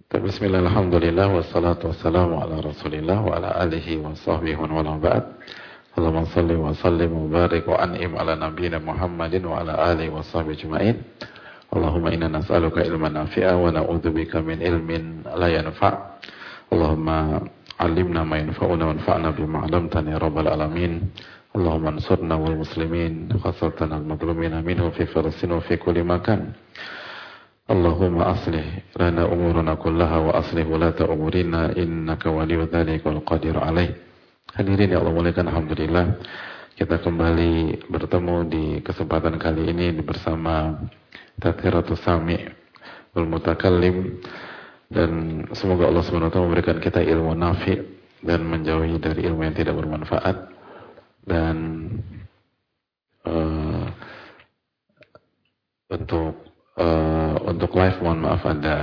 Bismillah, alhamdulillah, wassalatu wassalamu ala rasulillah wa ala alihi wa sahbihi wa ala ba'd. Allahumma salli wa sallim wa barik wa an'im ala nabiyyina Muhammadin wa ala alihi wa sahbihi ajma'in. Allahumma inna nas'aluka ilman nafi'a wa na'udzubika min ilmin la yanfa'. Allahumma 'allimna ma yanfa'una wanfa'na bima 'allamtana ya rabbal alamin. Allahumma ansurna wal muslimin khassatan al madlumina minhu fi Filistin wa fi kulli makan. Allahumma aslih lana umurana kullaha wa aslih wulata umurina innaka waliyu dzalika wal qadiru alaih. Hadirin ya Allah muliakan, alhamdulillah kita kembali bertemu di kesempatan kali ini bersama Tadhkiratus Sami' wal Mutakallim, dan semoga Allah Subhanahu wa taala memberikan kita ilmu nafi' dan menjauhi dari ilmu yang tidak bermanfaat. Dan untuk live mohon maaf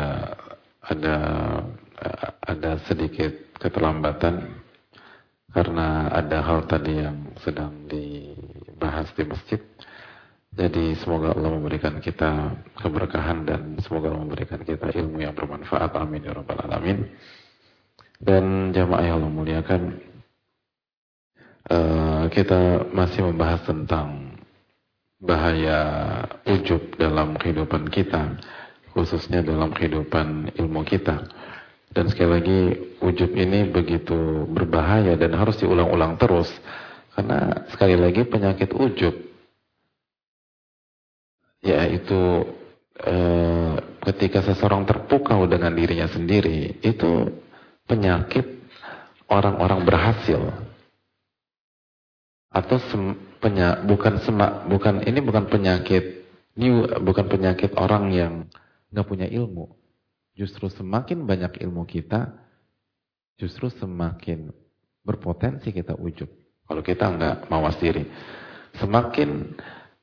ada sedikit keterlambatan karena ada hal tadi yang sedang dibahas di masjid. Jadi semoga Allah memberikan kita keberkahan dan semoga Allah memberikan kita ilmu yang bermanfaat. Amin ya rabbal alamin. Dan jamaah yang Allah muliakan, kita masih membahas tentang bahaya ujub dalam kehidupan kita, khususnya dalam kehidupan ilmu kita. Dan sekali lagi, ujub ini begitu berbahaya dan harus diulang-ulang terus. Karena sekali lagi penyakit ujub, yaitu ketika seseorang terpukau dengan dirinya sendiri, itu penyakit orang-orang berhasil. Atau bukan penyakit orang yang nggak punya ilmu. Justru semakin banyak ilmu kita, justru semakin berpotensi kita ujub. Kalau kita nggak mawas diri, semakin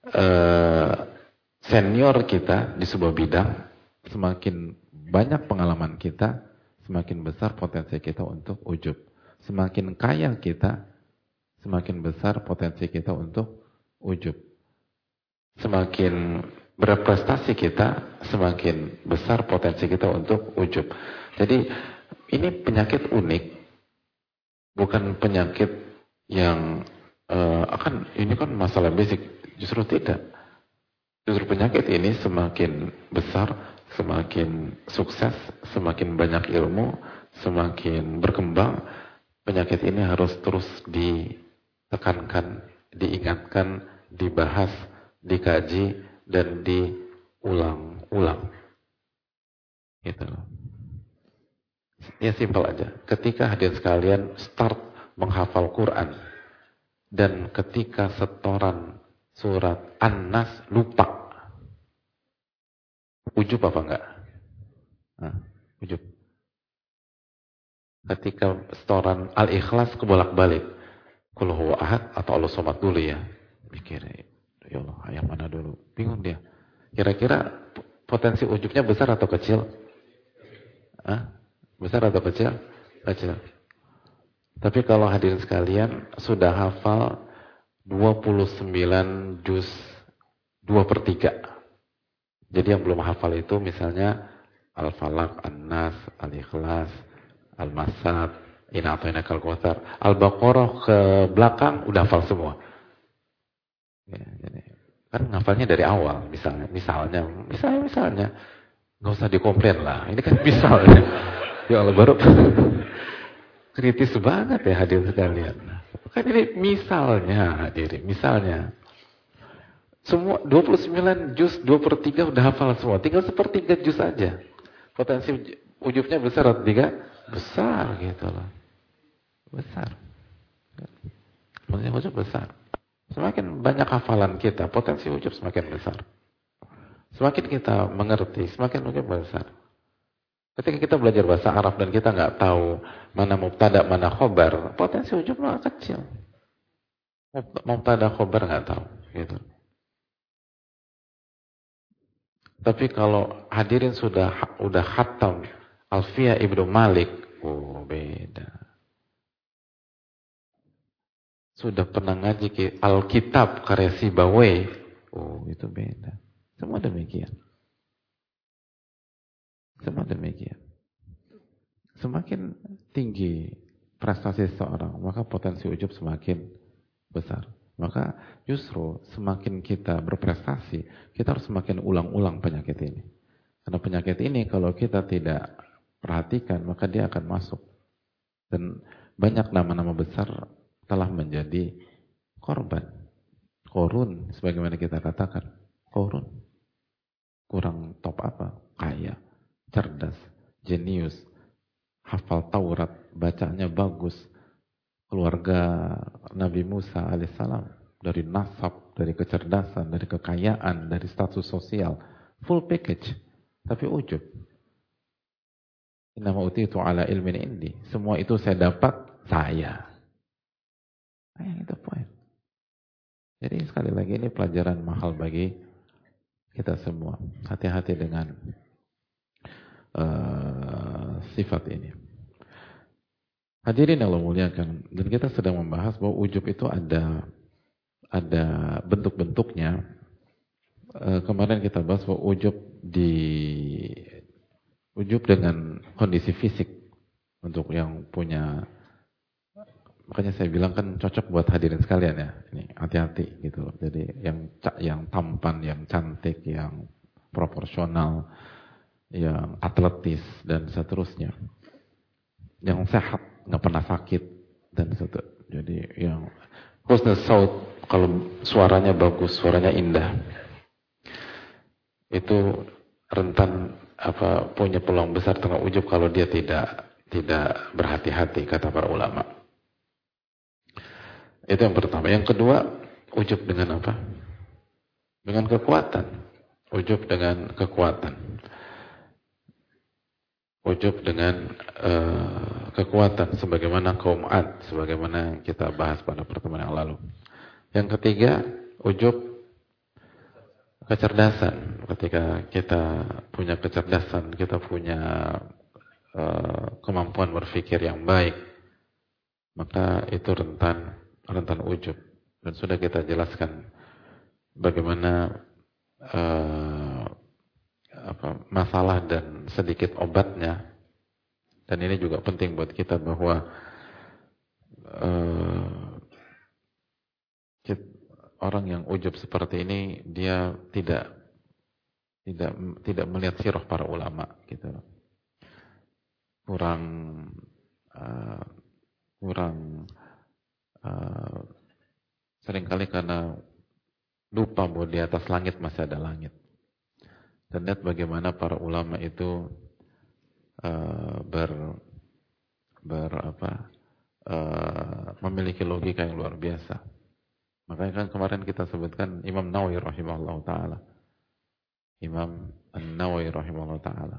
senior kita di sebuah bidang, semakin banyak pengalaman kita, semakin besar potensi kita untuk ujub. Semakin kaya kita, semakin besar potensi kita untuk ujub. Semakin berprestasi kita, semakin besar potensi kita untuk ujub. Jadi ini penyakit unik, bukan penyakit yang ini kan masalah basic. Justru tidak. Justru penyakit ini semakin besar, semakin sukses, semakin banyak ilmu, semakin berkembang, penyakit ini harus terus ditekankan, diingatkan, dibahas, dikaji, dan diulang-ulang. Gitu loh. Ya simpel aja. Ketika hadirin sekalian start menghafal Quran, dan ketika setoran surat An-Nas lupa, ujub apa enggak? Nah, ujub. Ketika setoran Al-Ikhlas kebolak-balik, Qul huwa ahad atau Allah somad dulu ya. Mikir, ya Allah, yang mana dulu? Bingung dia. Kira-kira potensi ujubnya besar atau kecil? Besar atau kecil? Kecil. Tapi kalau hadirin sekalian sudah hafal 29 juz 2/3. Jadi yang belum hafal itu misalnya Al-Falaq, An-Nas, Al-Ikhlas, Al-Masad, Inna a'tainakal kautsar, Al-Baqarah ke belakang udah hafal semua. Ya, jadi, kan ngafalnya dari awal, misalnya, nggak usah dikomplain lah. Ini kan misalnya, ya Allah baru kritis banget ya hadirin sekalian. Kan ini misalnya hadirin, misalnya. Semua 29 juz 2/3 udah hafal semua, tinggal 1/3 juz aja. Potensi ujubnya besar atau tidak? Besar gitu loh. Besar. Potensi ujub besar. Semakin banyak hafalan kita, potensi ujub semakin besar. Semakin kita mengerti, semakin ujub besar. Ketika kita belajar bahasa Arab dan kita nggak tahu mana mubtada, mana khobar, potensi ujub malah kecil. Mubtada, khobar nggak tahu, gitu. Tapi kalau hadirin udah khatam Alfiyah Ibnu Malik, beda. Sudah pernah ngaji Alkitab karya Sibawayh, itu beda. Semua demikian. Semua demikian. semakin tinggi prestasi seseorang, maka potensi ujub semakin besar. Maka justru semakin kita berprestasi, kita harus semakin ulang-ulang penyakit ini. Karena penyakit ini kalau kita tidak perhatikan, maka dia akan masuk. Dan banyak nama-nama besar telah menjadi korban. Korun, sebagaimana kita katakan. Korun. Kurang top apa? Kaya, cerdas, jenius, hafal Taurat, bacanya bagus. Keluarga Nabi Musa alaihissalam, dari nasab, dari kecerdasan, dari kekayaan, dari status sosial, full package. Tapi ujub. Innama utitu ala ilmin indi. Semua itu saya dapat, saya. Itu poin. Jadi sekali lagi ini pelajaran mahal bagi kita semua. Hati-hati dengan sifat ini. Hadirin Allah muliakan, dan kita sedang membahas bahwa ujub itu ada bentuk-bentuknya. Kemarin kita bahas bahwa ujub dengan kondisi fisik untuk yang punya, makanya saya bilang kan cocok buat hadirin sekalian ya. Ini hati-hati gitu loh. Jadi yang tampan, yang cantik, yang proporsional, yang atletis dan seterusnya. Yang sehat, nggak pernah sakit dan seterusnya. Jadi yang husnul saut, kalau suaranya bagus, suaranya indah, itu rentan punya peluang besar tentang ujub kalau dia tidak berhati-hati, kata para ulama. Itu yang pertama. Yang kedua, ujub dengan apa? Dengan kekuatan. Ujub dengan kekuatan. Ujub dengan kekuatan, sebagaimana kaum Ad, sebagaimana kita bahas pada pertemuan yang lalu. Yang ketiga, ujub kecerdasan. Ketika kita punya kecerdasan, kita punya kemampuan berpikir yang baik, maka itu rentan ujub. Dan sudah kita jelaskan bagaimana masalah dan sedikit obatnya. Dan ini juga penting buat kita bahwa orang yang ujub seperti ini dia tidak melihat sirah para ulama gitu. Kurang seringkali karena lupa bahwa di atas langit masih ada langit. Dan lihat bagaimana para ulama itu memiliki logika yang luar biasa. Makanya kan kemarin kita sebutkan Imam Nawawi rahimahullah ta'ala. Imam Nawawi rahimahullah ta'ala.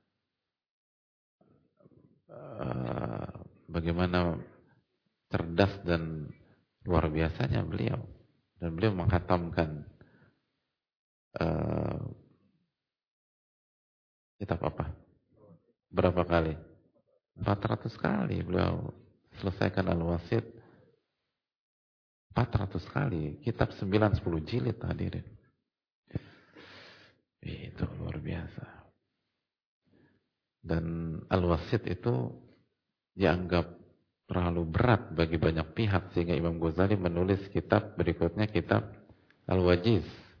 Bagaimana cerdas dan luar biasanya beliau. Dan beliau menghatamkan kitab apa? Berapa kali? 400 kali beliau selesaikan Al-Wasit. 400 kali. Kitab 9-10 jilid hadirin. Itu luar biasa. Dan Al-Wasit itu dianggap terlalu berat bagi banyak pihak, sehingga Imam Ghazali menulis kitab berikutnya, kitab Al-Wajiz.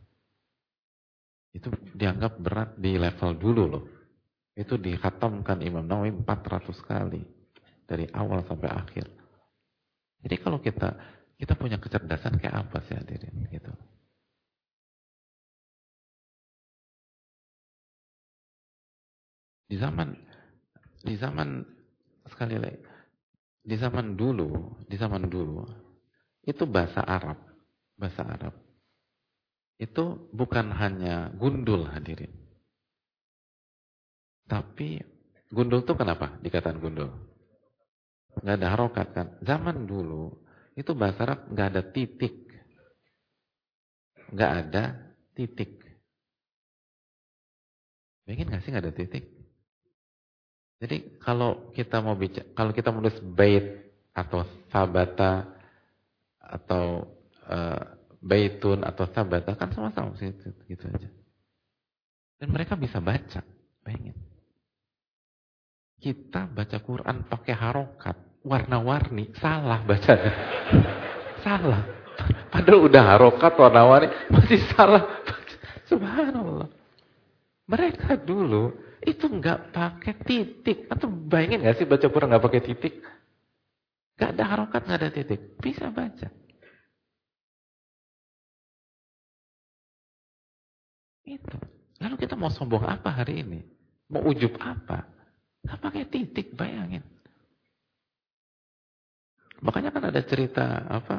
Itu dianggap berat di level dulu loh. Itu dikhatamkan Imam Nawawi 400 kali. Dari awal sampai akhir. Jadi kalau kita punya kecerdasan kayak apa sih hadirin? Gitu. Di zaman sekali lagi, di zaman dulu itu bahasa Arab itu bukan hanya gundul hadirin. Tapi gundul itu kenapa dikatakan gundul? Nggak ada harokat kan? Zaman dulu itu bahasa Arab nggak ada titik, nggak ada titik. Pengen nggak sih nggak ada titik? Jadi kalau kita mau kalau kita menulis bait atau sabata atau baitun atau sabata kan sama-sama gitu aja. Dan mereka bisa baca, pengen. kita baca Quran pakai harokat, warna-warni, salah bacanya. Salah. Padahal udah harokat, warna-warni, masih salah. Subhanallah. Mereka dulu itu nggak pakai titik. Atau bayangin nggak sih baca Quran nggak pakai titik? Nggak ada harokat, nggak ada titik, bisa baca. Itu. Lalu kita mau sombong apa hari ini? Mau ujub apa? Nggak pakai titik, bayangin. Makanya kan ada cerita apa?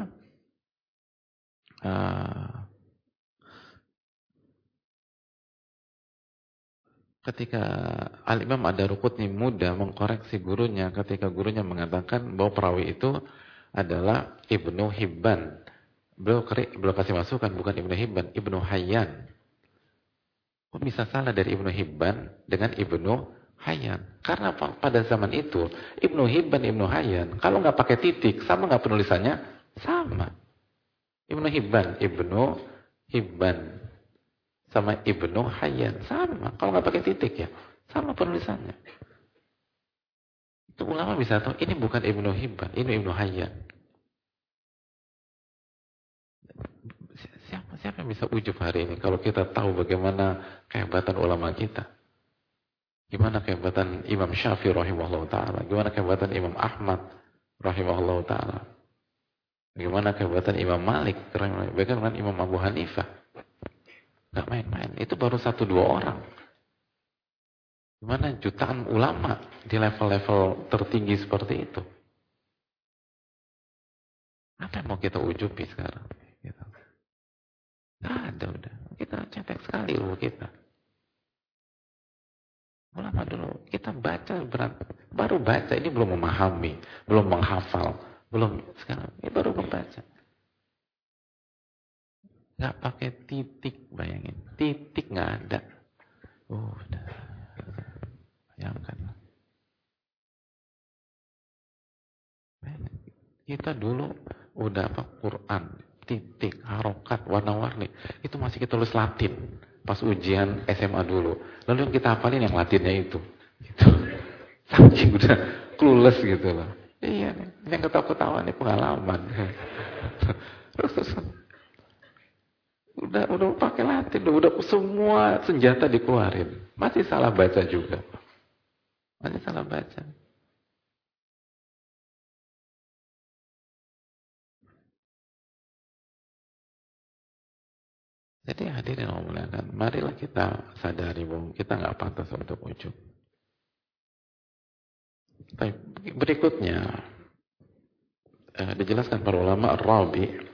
Ketika Al-Imam Ad-Darqutni muda mengkoreksi gurunya ketika gurunya mengatakan bahwa perawi itu adalah Ibnu Hibban. Beliau kasih masukan bukan Ibnu Hibban, Ibnu Hayyan. Kok bisa salah dari Ibnu Hibban dengan Ibnu Hayyan? Karena pada zaman itu Ibnu Hibban, Ibnu Hayyan kalau nggak pakai titik sama nggak penulisannya? Sama. Ibnu Hibban sama Ibnu Hayyan sama. Kalau nggak pakai titik ya, sama penulisannya. Itu ulama bisa tahu ini bukan Ibnu Hibban, ini Ibnu Hayyan. Siapa yang bisa ujub hari ini kalau kita tahu bagaimana kehebatan ulama kita? Gimana kehebatan Imam Syafi'i rahimahullah ta'ala? Gimana kehebatan Imam Ahmad rahimahullah ta'ala? Gimana kehebatan Imam Malik? Bagaimana Imam Abu Hanifah? Gak main-main. Itu baru 1-2 orang. Gimana jutaan ulama di level-level tertinggi seperti itu? Apa yang mau kita ujubi sekarang? Gitu. Gak ada udah. Kita cetek sekali ilmu kita. Ulama dulu kita baca baru baca, ini belum memahami, belum menghafal, belum sekarang ini baru membaca. Gak pakai titik, bayangin. Titik gak ada. Udah. Bayangkan. Kita dulu udah apa? Quran, titik, harokat, warna-warni. Itu masih kita tulis Latin. Pas ujian SMA dulu. Lalu yang kita hafalin yang Latinnya itu. Gitu. Saking udah clueless gitu loh. Iya nih. Yang ketawa-ketawa nih pengalaman. Terus. Udah pakai Latin, udah semua senjata dikeluarin. Masih salah baca juga. Masih salah baca. Jadi hadirin yang memuliakan, marilah kita sadari bahwa kita nggak pantas untuk ujub. Baik, berikutnya dijelaskan para ulama Ar-Rabi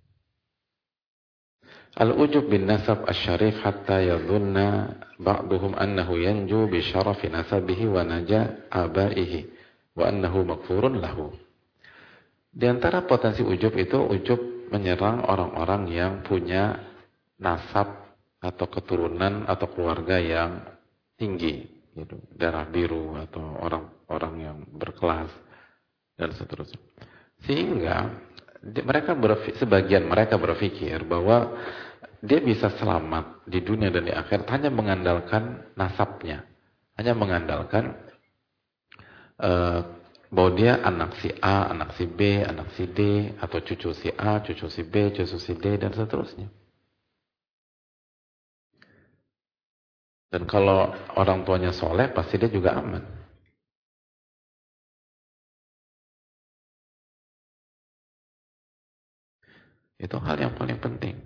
al-ujub bin nasab asy-syarif hatta yadhunna ba'duhum annahu yanju bi syarafi nasabihi wa naja abaihi wa annahu maghfurun lahu. Di antara potensi ujub itu ujub menyerang orang-orang yang punya nasab atau keturunan atau keluarga yang tinggi, gitu, darah biru atau orang-orang yang berkelas dan seterusnya. Sehingga sebagian mereka berpikir bahwa dia bisa selamat di dunia dan di akhirat hanya mengandalkan nasabnya, hanya mengandalkan bahwa dia anak si A, anak si B, anak si D, atau cucu si A, cucu si B, cucu si D, dan seterusnya. Dan kalau orang tuanya soleh, pasti dia juga aman. Itu hal yang paling penting.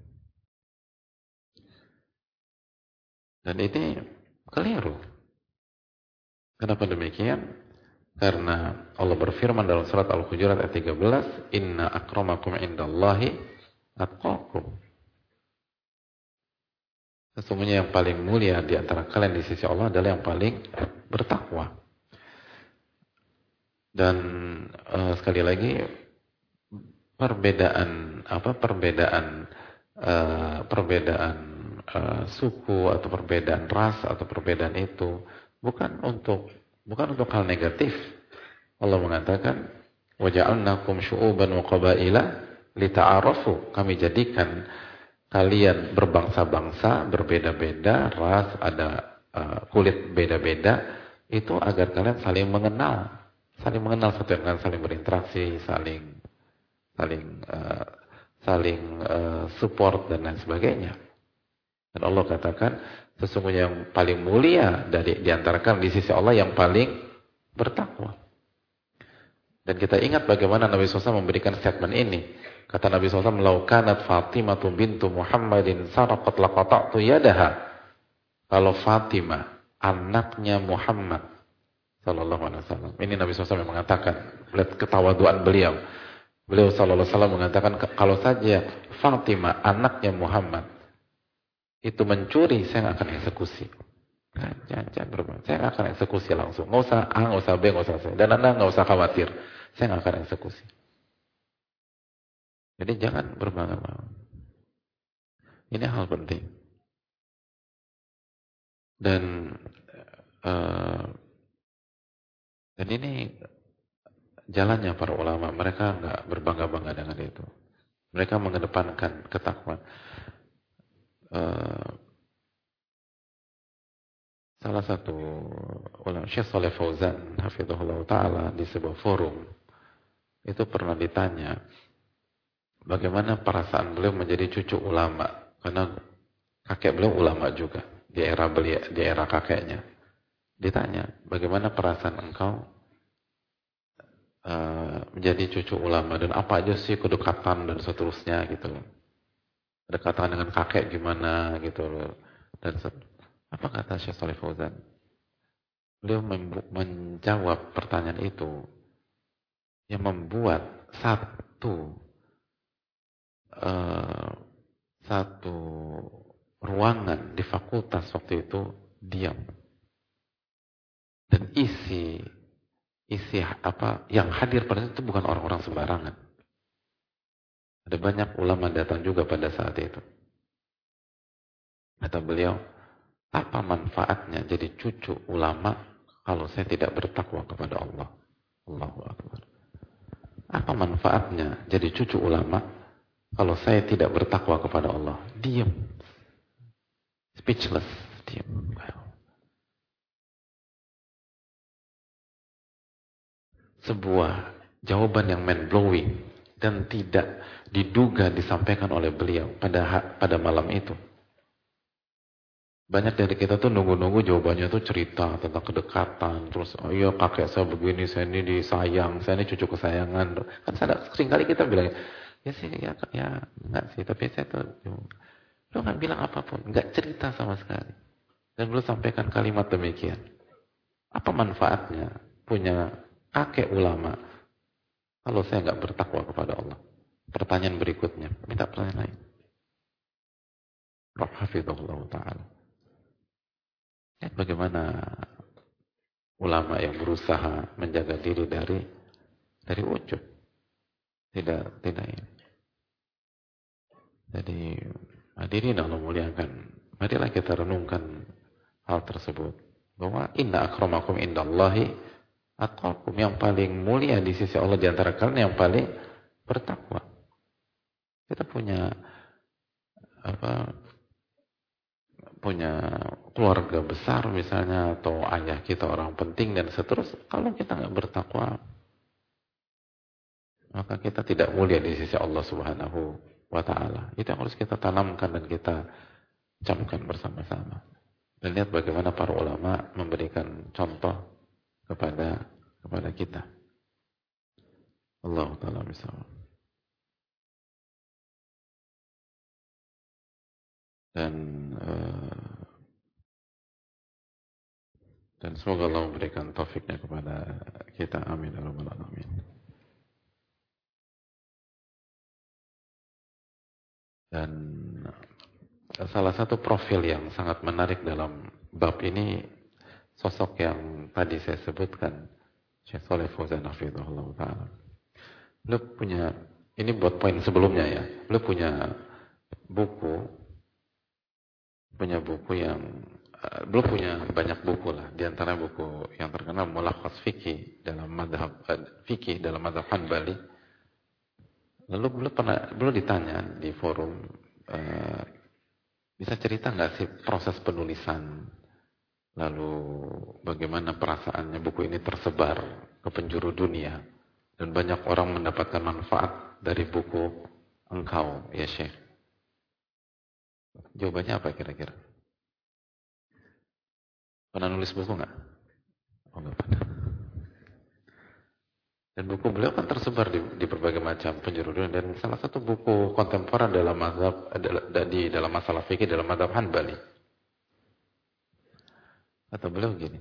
Dan ini keliru. Kenapa demikian? Karena Allah berfirman dalam surat Al-Hujurat ayat 13, "Inna akramakum indallahi atqakum." Sesungguhnya yang paling mulia di antara kalian di sisi Allah adalah yang paling bertakwa. Dan sekali lagi perbedaan suku atau perbedaan ras atau perbedaan itu bukan untuk hal negatif. Allah mengatakan waja'alnakum syu'uban wa qabaila lita'arafu. Kami jadikan kalian berbangsa-bangsa, berbeda-beda ras, ada kulit beda-beda Itu agar kalian saling mengenal. Saling mengenal satu yang lain, saling berinteraksi, saling support dan lain sebagainya. Dan Allah katakan sesungguhnya yang paling mulia di antara kalian di sisi Allah yang paling bertakwa. Dan kita ingat bagaimana Nabi SAW memberikan statement ini. Kata Nabi SAW, "Lau kanat Fatimah bintu Muhammadin saraqat laqata'tu yadaha." Kalau Fatimah, anaknya Muhammad sallallahu alaihi wasallam. Ini Nabi SAW yang mengatakan, lihat ketawaduan beliau. Beliau sallallahu alaihi wasallam mengatakan, kalau saja Fatimah, anaknya Muhammad, itu mencuri, saya akan eksekusi. Jangan berbuat. Saya akan eksekusi langsung. Nggak usah A, nggak usah B, nggak usah C. Dan Anda nggak usah khawatir. Saya nggak akan eksekusi. Jadi jangan berbangga-bangga. Ini hal penting. Dan ini jalannya para ulama. Mereka nggak berbangga-bangga dengan itu. Mereka mengedepankan ketakwaan. Salah satu ulama, Syekh Shalih Fauzan hafizahullah taala, di sebuah forum itu pernah ditanya bagaimana perasaan beliau menjadi cucu ulama, karena kakek beliau ulama juga di era kakeknya. Ditanya, bagaimana perasaan engkau menjadi cucu ulama dan apa aja sih kedekatan dan seterusnya gitu loh. Kedekatan dengan kakek gimana gitu loh. Dan apa kata Syekh Shalih Fauzan? Beliau menjawab pertanyaan itu yang membuat satu ruangan di fakultas waktu itu diam. Dan isi apa yang hadir pada itu bukan orang-orang sembarangan. Ada banyak ulama datang juga pada saat itu. Kata beliau, apa manfaatnya jadi cucu ulama kalau saya tidak bertakwa kepada Allah? Allahu Akbar. Apa manfaatnya jadi cucu ulama kalau saya tidak bertakwa kepada Allah? Diam. Speechless. Diam. Sebuah jawaban yang mind-blowing dan tidak diduga disampaikan oleh beliau pada malam itu. Banyak dari kita tuh nunggu-nunggu jawabannya tuh cerita tentang kedekatan. Terus, oh iya kakek saya begini, saya ini disayang, saya ini cucu kesayangan. Kan sering kali kita bilang, ya sih, ya enggak sih, tapi saya tuh, lu nggak bilang apapun, nggak cerita sama sekali. Dan belum sampaikan kalimat demikian. Apa manfaatnya punya kakek ulama kalau saya nggak bertakwa kepada Allah? Pertanyaan berikutnya, minta pertanyaan lain. Rabb hafizahullah ta'ala. Ya, bagaimana ulama yang berusaha menjaga diri dari ujub. Tidak ini. Jadi hadirin Allah muliakan. Marilah kita renungkan hal tersebut. Bahwa inna akramakum indallahi atqakum, yang paling mulia di sisi Allah di antara kalian yang paling bertakwa. Kita punya keluarga besar misalnya, atau ayah kita orang penting dan seterusnya. Kalau kita nggak bertakwa, maka kita tidak mulia di sisi Allah Subhanahu wa ta'ala. Itu yang harus kita tanamkan dan kita camkan bersama-sama. Dan lihat bagaimana para ulama memberikan contoh kepada kita. Allah ta'ala bisawab. Dan semoga Allah memberikan taufiknya kepada kita. Amin. Amin. Dan salah satu profil yang sangat menarik dalam bab ini, sosok yang tadi saya sebutkan, Syekh Shalih Fauzan hafizahullah ta'ala. Beliau punya, ini buat poin sebelumnya ya, beliau punya buku yang beliau punya banyak buku lah, di antara buku yang terkenal Mulakhas Fikih dalam madhab Hanbali. Lalu beliau ditanya di forum, bisa cerita nggak sih proses penulisan lalu bagaimana perasaannya buku ini tersebar ke penjuru dunia dan banyak orang mendapatkan manfaat dari buku engkau ya Syekh. Jawabannya apa kira-kira? Pernah nulis buku nggak? Oh nggak pernah. Dan buku beliau kan tersebar di berbagai macam penjuru dunia, dan salah satu buku kontemporer dalam mazhab di dalam masalah fikih dalam mazhab Hanbali. Kata beliau gini,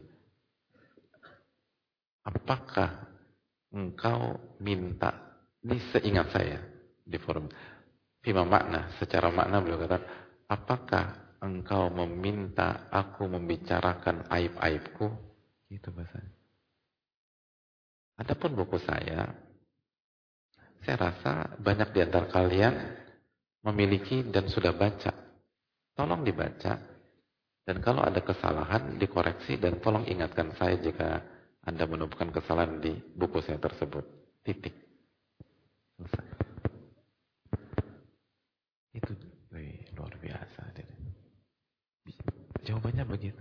apakah engkau minta, ini seingat saya di forum Fima makna, secara makna beliau kata, apakah engkau meminta aku membicarakan aib-aibku? Itu bahasanya. Adapun buku saya rasa banyak di antara kalian memiliki dan sudah baca. Tolong dibaca, dan kalau ada kesalahan dikoreksi, dan tolong ingatkan saya jika Anda menemukan kesalahan di buku saya tersebut. Titik. Selesai. Itu luar biasa. Jawabannya begitu.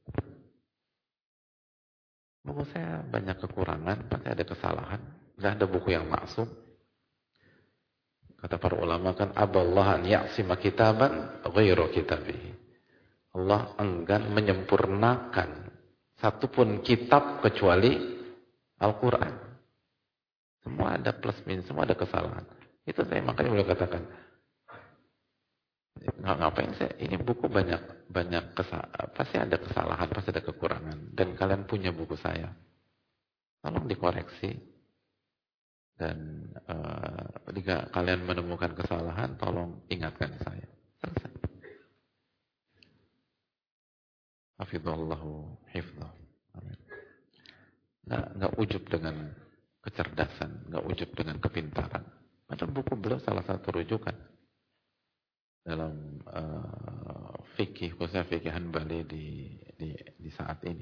Buku saya banyak kekurangan, pasti ada kesalahan. Tidak ada buku yang maksum. Kata para ulama kan, aballah an ya'sima kitaban ghairu kitabihi. Allah enggan menyempurnakan satupun kitab kecuali Al-Quran. Semua ada plus minus, semua ada kesalahan. Itu saya makanya beliau katakan, ngapain saya, ini buku banyak pasti ada kesalahan, pasti ada kekurangan, dan kalian punya buku saya, tolong dikoreksi, dan jika kalian menemukan kesalahan tolong ingatkan saya. Selesai. Hafizallahu hifdzah. Amin. Nggak ujub dengan kecerdasan, nggak ujub dengan kepintaran. Padahal buku beliau salah satu rujukan dalam fikih, khususnya fikih Hanbali di saat ini,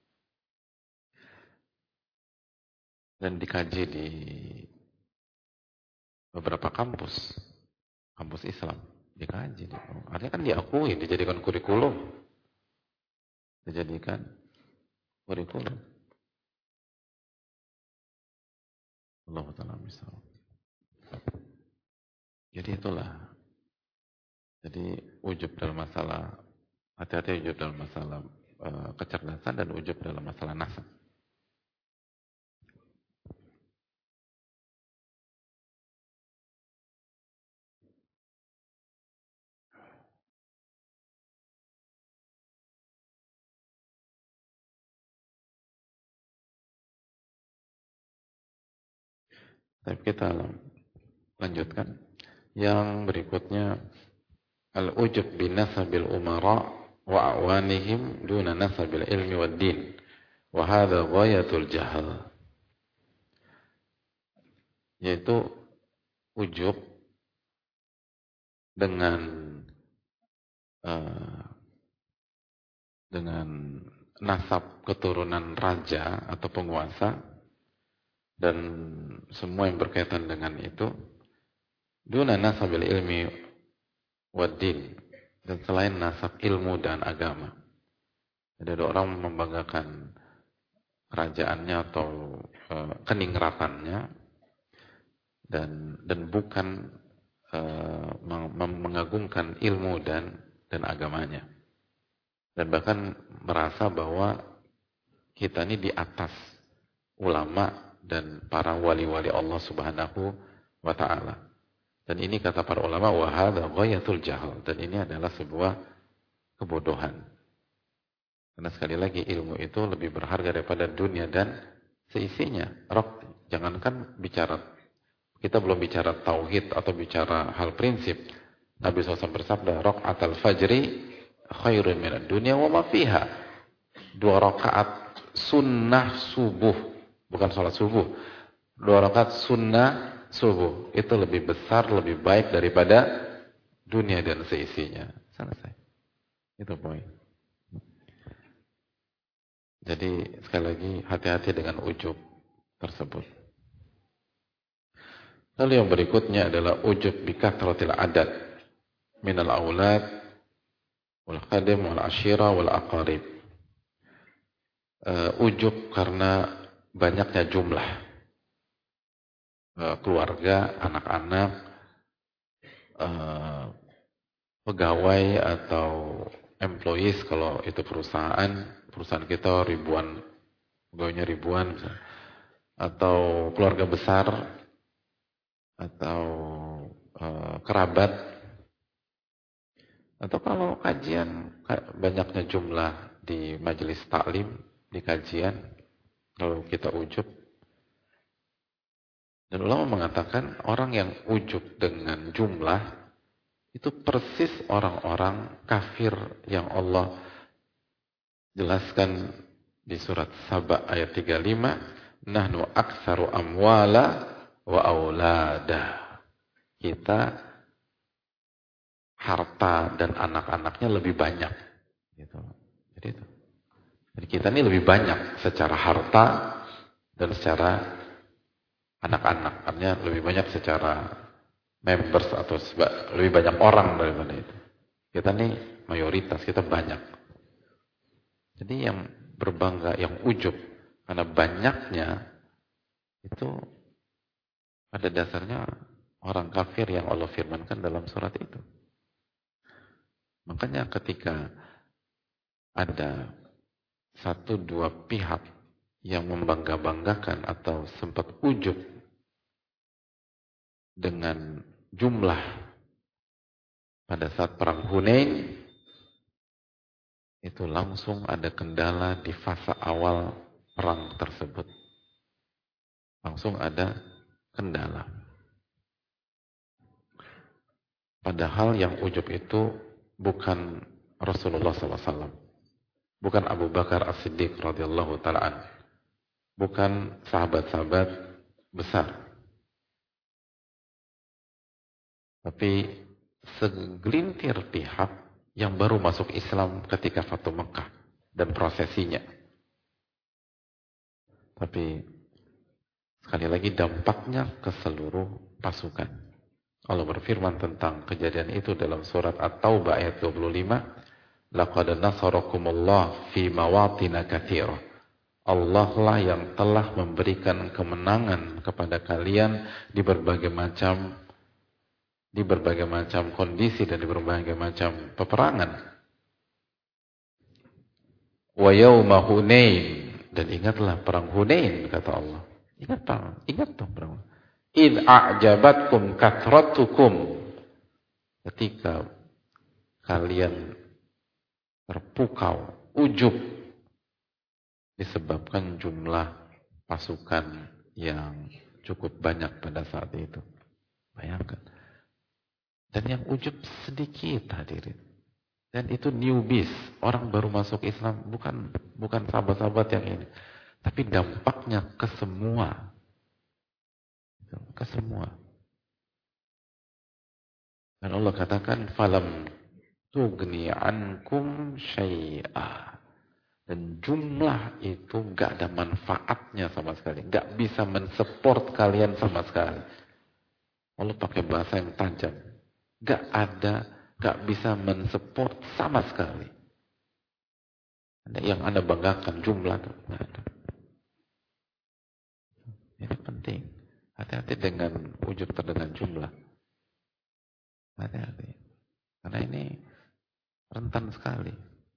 dan dikaji di beberapa kampus Islam, dikaji. Artinya kan diakui, dijadikan kurikulum, Allah Ta'ala misal. Jadi itulah. Jadi ujub dalam masalah, hati-hati ujub dalam masalah kecerdasan, dan ujub dalam masalah nasab. Tapi kita lanjutkan. Yang berikutnya, al-ujub bin nasabil umara wa awanihim duna nasabil ilmi wad din. Wa hadha ghayatul jahal. Yaitu ujub dengan nasab keturunan raja atau penguasa dan semua yang berkaitan dengan itu, duna nasabil ilmi wad din, dan selain nasab ilmu dan agama. Jadi ada orang membanggakan kerajaannya atau keningratannya, dan bukan mengagungkan ilmu dan agamanya, dan bahkan merasa bahwa kita ini di atas ulama dan para wali-wali Allah Subhanahu wa ta'ala. Dan ini kata para ulama, wa hadza ghayatul jahal, dan ini adalah sebuah kebodohan. Karena sekali lagi ilmu itu lebih berharga daripada dunia dan seisinya. Jangankan bicara, kita belum bicara tauhid atau bicara hal prinsip. Nabi SAW bersabda, raq'atal fajri khairun minad dunya wa ma fiha. 2 rakaat sunnah subuh, bukan sholat subuh. 2 rakaat sunnah subuh itu lebih besar, lebih baik daripada dunia dan seisinya. Selesai. Itu poin. Jadi sekali lagi hati-hati dengan ujub tersebut. Lalu yang berikutnya adalah ujub bikathratil adad minal aulad wal khadim wal ashira wal aqarib. ujub karena banyaknya jumlah keluarga, anak-anak, pegawai atau employees kalau itu perusahaan kita ribuan, pegawainya ribuan misalnya. Atau keluarga besar atau kerabat, atau kalau kajian banyaknya jumlah di majelis taklim, di kajian, lalu kita ujub. Dan ulama mengatakan orang yang ujub dengan jumlah itu persis orang-orang kafir yang Allah jelaskan di surat Saba ayat 35, nahnu aktsaru amwala wa aulada. Kita harta dan anak-anaknya lebih banyak gitu. Jadi itu. Jadi kita ini lebih banyak secara harta dan secara anak-anak. Artinya lebih banyak secara members atau lebih banyak orang daripada itu. Kita ini mayoritas, kita banyak. Jadi yang berbangga, yang ujub karena banyaknya itu pada dasarnya orang kafir yang Allah firmankan dalam surat itu. Makanya ketika ada satu dua pihak yang membangga-banggakan atau sempat ujub dengan jumlah pada saat perang Hunain, itu langsung ada kendala di fase awal perang tersebut. Langsung ada kendala. Padahal yang ujub itu bukan Rasulullah SAW. Bukan Abu Bakar As-Siddiq radhiyallahu ta'ala, bukan sahabat-sahabat besar. Tapi segelintir pihak yang baru masuk Islam ketika Fatu Mekah dan prosesinya. Tapi sekali lagi dampaknya ke seluruh pasukan. Allah berfirman tentang kejadian itu dalam surat At-Taubah ayat 25. Laqad nasarakumullah fi mawatina katsirah. Allah lah yang telah memberikan kemenangan kepada kalian di berbagai macam kondisi dan di berbagai macam peperangan. Wa yauma Hunain, dan ingatlah perang Hunain kata Allah. Ingat dong perang. Id a'jabatkum kathratukum, ketika kalian terpukau, ujub disebabkan jumlah pasukan yang cukup banyak pada saat itu. Bayangkan. Dan yang ujub sedikit hadirin. Dan itu newbies, orang baru masuk Islam, bukan sahabat-sahabat yang ini. Tapi dampaknya ke semua. Ke semua. Dan Allah katakan, falam tugni ankum syai'ah. Dan jumlah itu gak ada manfaatnya sama sekali. Gak bisa mensupport kalian sama sekali. Allah pakai bahasa yang tajam. Gak bisa mensupport sama sekali. Yang Anda banggakan jumlah itu gak ada. Ini penting. Hati-hati dengan ujub terdengan jumlah. Hati-hati. Karena ini rentan sekali.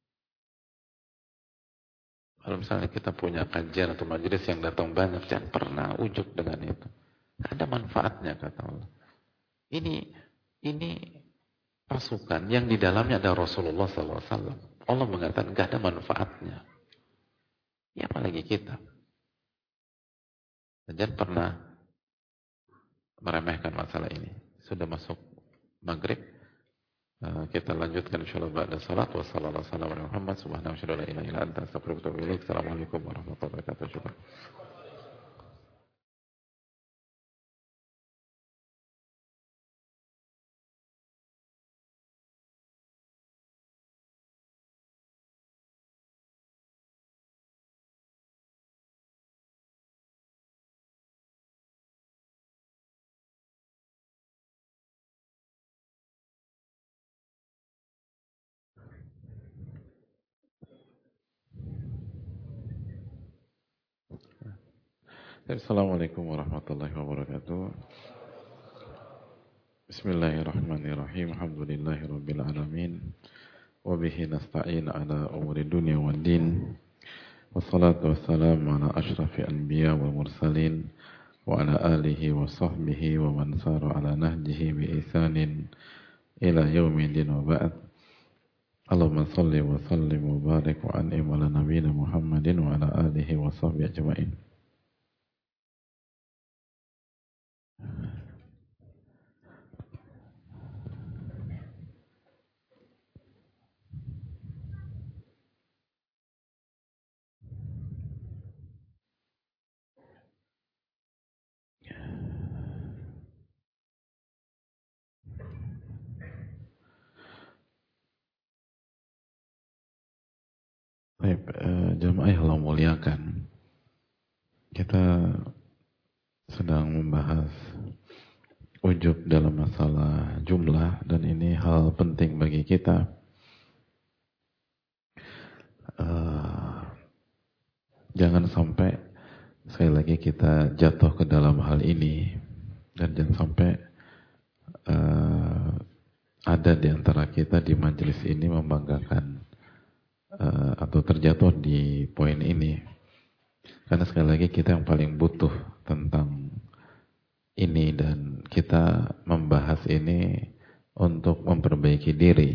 Kalau misalnya kita punya kajian atau majelis yang datang banyak, jangan pernah ujub dengan itu. Gak ada manfaatnya kata Allah. Ini pasukan yang di dalamnya ada Rasulullah SAW. Allah mengatakan gak ada manfaatnya. Ya apalagi kita. Dan jangan pernah meremehkan masalah ini. Sudah masuk maghrib. Kita lanjutkan insyaallah ba'da salat. Wassalamualaikum warahmatullahi wabarakatuh. Assalamualaikum warahmatullahi wabarakatuh. Bismillahirrahmanirrahim. Alhamdulillahirabbil alamin. Wa bihi nasta'in ala umuri dunya waddin. Wassalatu wassalamu ala asyrafil anbiya wal mursalin wa ala alihi wa sahbihi wa man sara ala nahjihi bi ihsanin ila yaumil wa ba'd. Allahumma salli wa sallim wa barik wa an'im ala nabiyyina Muhammadin wa ala alihi wa sahbihi ajma'in. Baik, jamaah yang Allah muliakan, kita sedang membahas ujub dalam masalah jumlah, dan ini hal penting bagi kita. Jangan sampai sekali lagi kita jatuh ke dalam hal ini, dan jangan sampai ada di antara kita di majelis ini membanggakan atau terjatuh di poin ini, karena sekali lagi kita yang paling butuh tentang ini, dan kita membahas ini untuk memperbaiki diri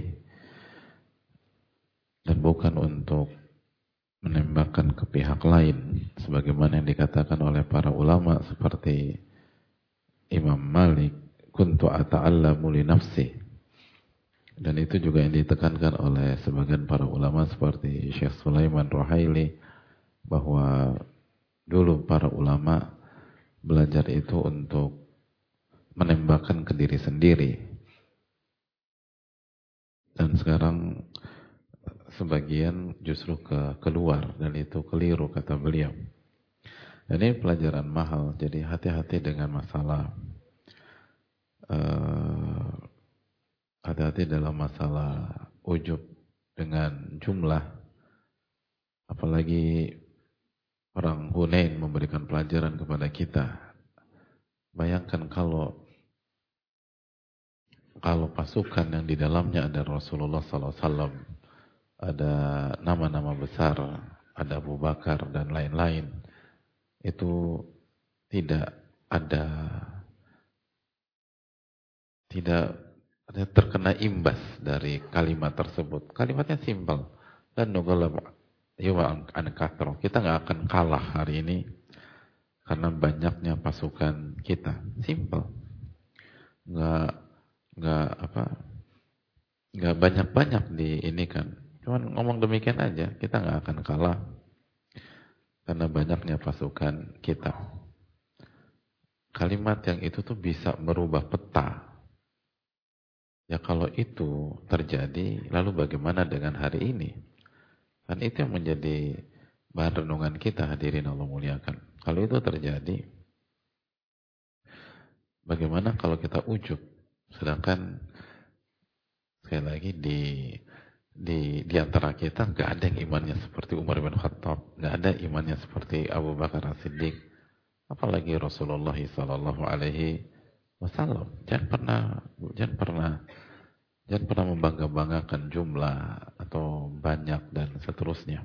dan bukan untuk menembakkan ke pihak lain, sebagaimana yang dikatakan oleh para ulama seperti Imam Malik, kuntu ata'allamu li nafsi. Dan itu juga yang ditekankan oleh sebagian para ulama seperti Syekh Sulaiman Ruhaili, bahwa dulu para ulama belajar itu untuk menembakkan ke diri sendiri. Dan sekarang sebagian justru keluar, dan itu keliru kata beliau. Dan ini pelajaran mahal, jadi hati-hati dengan masalah hati-hati dalam masalah ujub dengan jumlah. Apalagi perang Hunain memberikan pelajaran kepada kita. Bayangkan kalau pasukan yang di dalamnya ada Rasulullah SAW, ada nama-nama besar, ada Abu Bakar dan lain-lain, itu tidak terkena imbas dari kalimat tersebut. Kalimatnya simpel. Dan nughalab yawma an kathra. Kita nggak akan kalah hari ini karena banyaknya pasukan kita. Simpel. Nggak banyak-banyak di ini kan. Cuman ngomong demikian aja, kita nggak akan kalah karena banyaknya pasukan kita. Kalimat yang itu tuh bisa merubah peta. Ya kalau itu terjadi, lalu bagaimana dengan hari ini? Dan itu yang menjadi bahan renungan kita, hadirin Allah muliakan. Kalau itu terjadi, bagaimana kalau kita ujub? Sedangkan sekali lagi di antara kita nggak ada yang imannya seperti Umar bin Khattab, nggak ada imannya seperti Abu Bakar As-Siddiq, apalagi Rasulullah Sallallahu Alaihi Wasallam. Jangan pernah membangga-banggakan jumlah atau banyak dan seterusnya.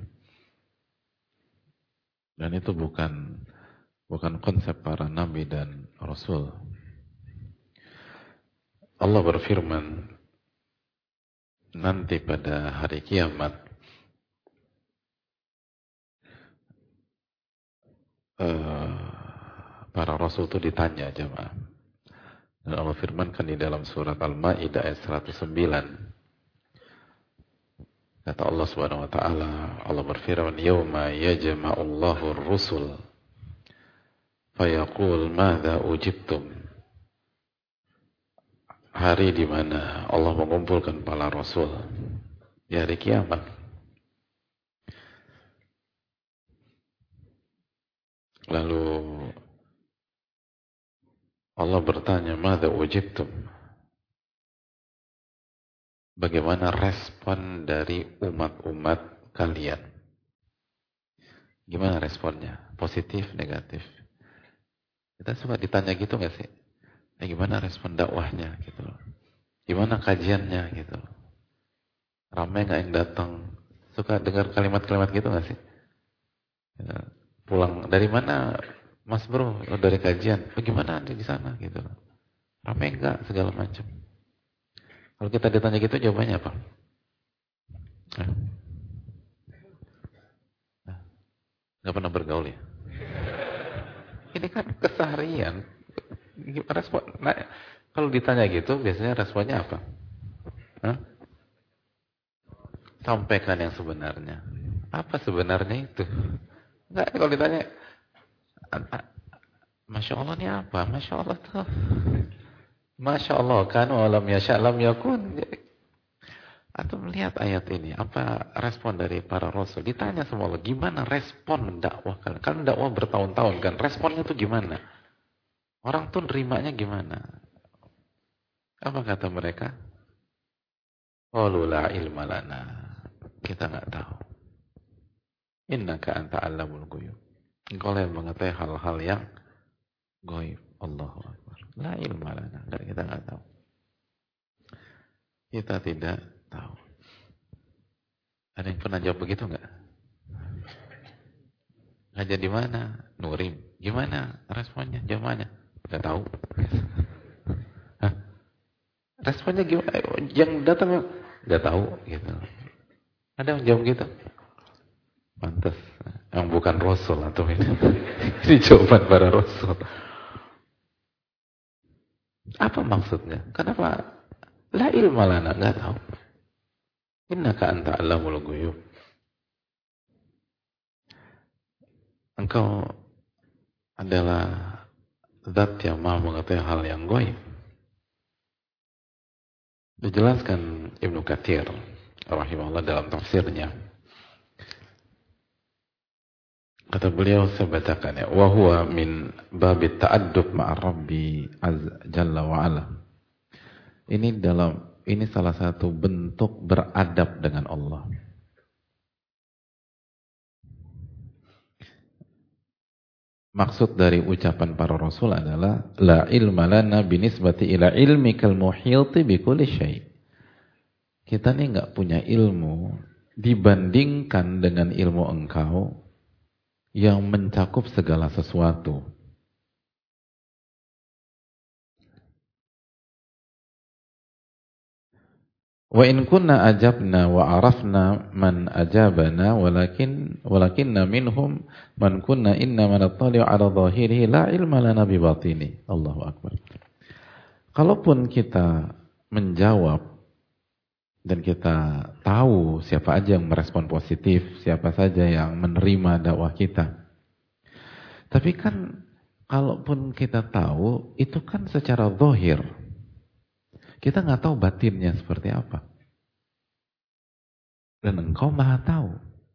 Dan itu bukan konsep para nabi dan rasul. Allah berfirman nanti pada hari kiamat, para rasul itu ditanya, jemaah. Dan Allah firmankan di dalam surat Al-Maidah ayat 109. Kata Allah Subhanahu wa taala, Allah berfirman, "Yauma yajma'ullahu ar-rusul fayaqul madza ujibtum." Hari di mana Allah mengumpulkan para rasul di hari kiamat. Lalu Allah bertanya, "Madza ujibtum?" Bagaimana respon dari umat-umat kalian? Gimana responnya? Positif, negatif? Kita suka ditanya gitu nggak sih? Gimana respon dakwahnya gitu loh. Gimana kajiannya gitu loh. Ramai nggak yang datang? Suka dengar kalimat-kalimat gitu nggak sih? Ya, pulang dari mana Mas Bro? Oh, dari kajian. Bagaimana di sana gitu loh. Ramai nggak segala macam. Kalau kita ditanya gitu jawabannya apa? Hah? Nggak pernah bergaul ya? Ini kan keseharian. Respon, nah, kalau ditanya gitu biasanya responnya apa? Hah? Sampaikan yang sebenarnya. Apa sebenarnya itu? Enggak, kalau ditanya, Masya Allah ini apa? Masya Allah tuh. Masya Allah kan walam yasha lam yakun. Atau melihat ayat ini, apa respon dari para rasul? Ditanya semua Allah, gimana respon dakwah kalian? Kan dakwah bertahun-tahun kan, responnya tuh gimana? Orang tuh nerimanya gimana? Apa kata mereka? Qalu la ilma lana. Kita nggak tahu. Innaka anta allamul ghuyub. Engkau yang mengetahui hal-hal yang gaib. Allahu Akbar. La ilma lana. Kita nggak tahu. Kita tidak tahu. Ada yang pernah jawab begitu nggak? Ngajar di mana? Nurim. Gimana responnya? Jawabannya? Nggak tahu. Hah? Responnya gimana? Yang datang nggak tahu gitu. Ada yang jawab gitu? Pantas. Yang bukan Rasul atau ini. Ini jawaban para Rasul. Apa maksudnya? Kenapa? La ilma lana. Nggak tahu. Innaka anta allamul ghuyub. Engkau adalah zat yang maha mengetahui hal yang gaib. Dijelaskan Ibnu Katsir rahimahullah dalam tafsirnya. Kata beliau saya bacakan ya, wa huwa min babit ta'addub ma'a Rabbi azza jalla wa ala. Ini salah satu bentuk beradab dengan Allah. Maksud dari ucapan para rasul adalah la ilma lana binisbati ila ilmikal muhiti bi kulli syai'. Kita nih enggak punya ilmu dibandingkan dengan ilmu engkau yang mencakup segala sesuatu. Wa in kunna ajabna wa arafna man ajabana walakinna minhum man kunna innama nattali'u ala zahirihi la ilma lana bi batini. Allahu akbar. Kalaupun kita menjawab dan kita tahu siapa aja yang merespon positif, siapa saja yang menerima dakwah kita. Tapi kan kalaupun kita tahu itu kan secara zahir. Kita nggak tahu batinnya seperti apa. Dan engkau maha tahu.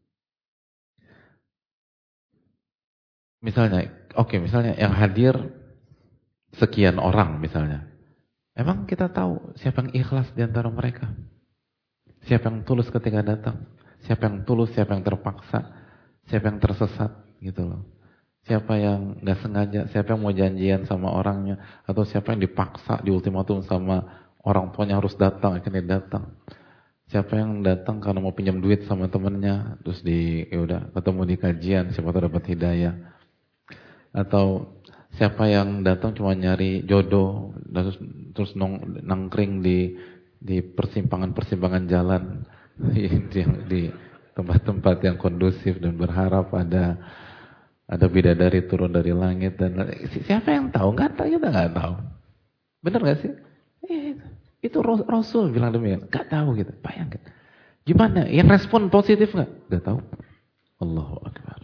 Misalnya, misalnya yang hadir sekian orang misalnya. Emang kita tahu siapa yang ikhlas di antara mereka? Siapa yang tulus ketika datang? Siapa yang tulus, siapa yang terpaksa? Siapa yang tersesat gitu loh. Siapa yang nggak sengaja, siapa yang mau janjian sama orangnya, atau siapa yang dipaksa, diultimatum sama orang tuanya harus datang, akhirnya datang. Siapa yang datang karena mau pinjam duit sama temennya, terus udah ketemu di kajian, siapa tahu dapat hidayah. Atau siapa yang datang cuma nyari jodoh, terus nangkring di persimpangan-persimpangan jalan, di tempat-tempat yang kondusif dan berharap ada bidadari turun dari langit dan siapa yang tahu? Nggak tahu, kita nggak tahu. Benar nggak sih? Itu Rasul bilang demikian. Nggak tahu gitu. Bayangkan. Gimana? Yang respon positif nggak? Nggak tahu. Allahu Akbar.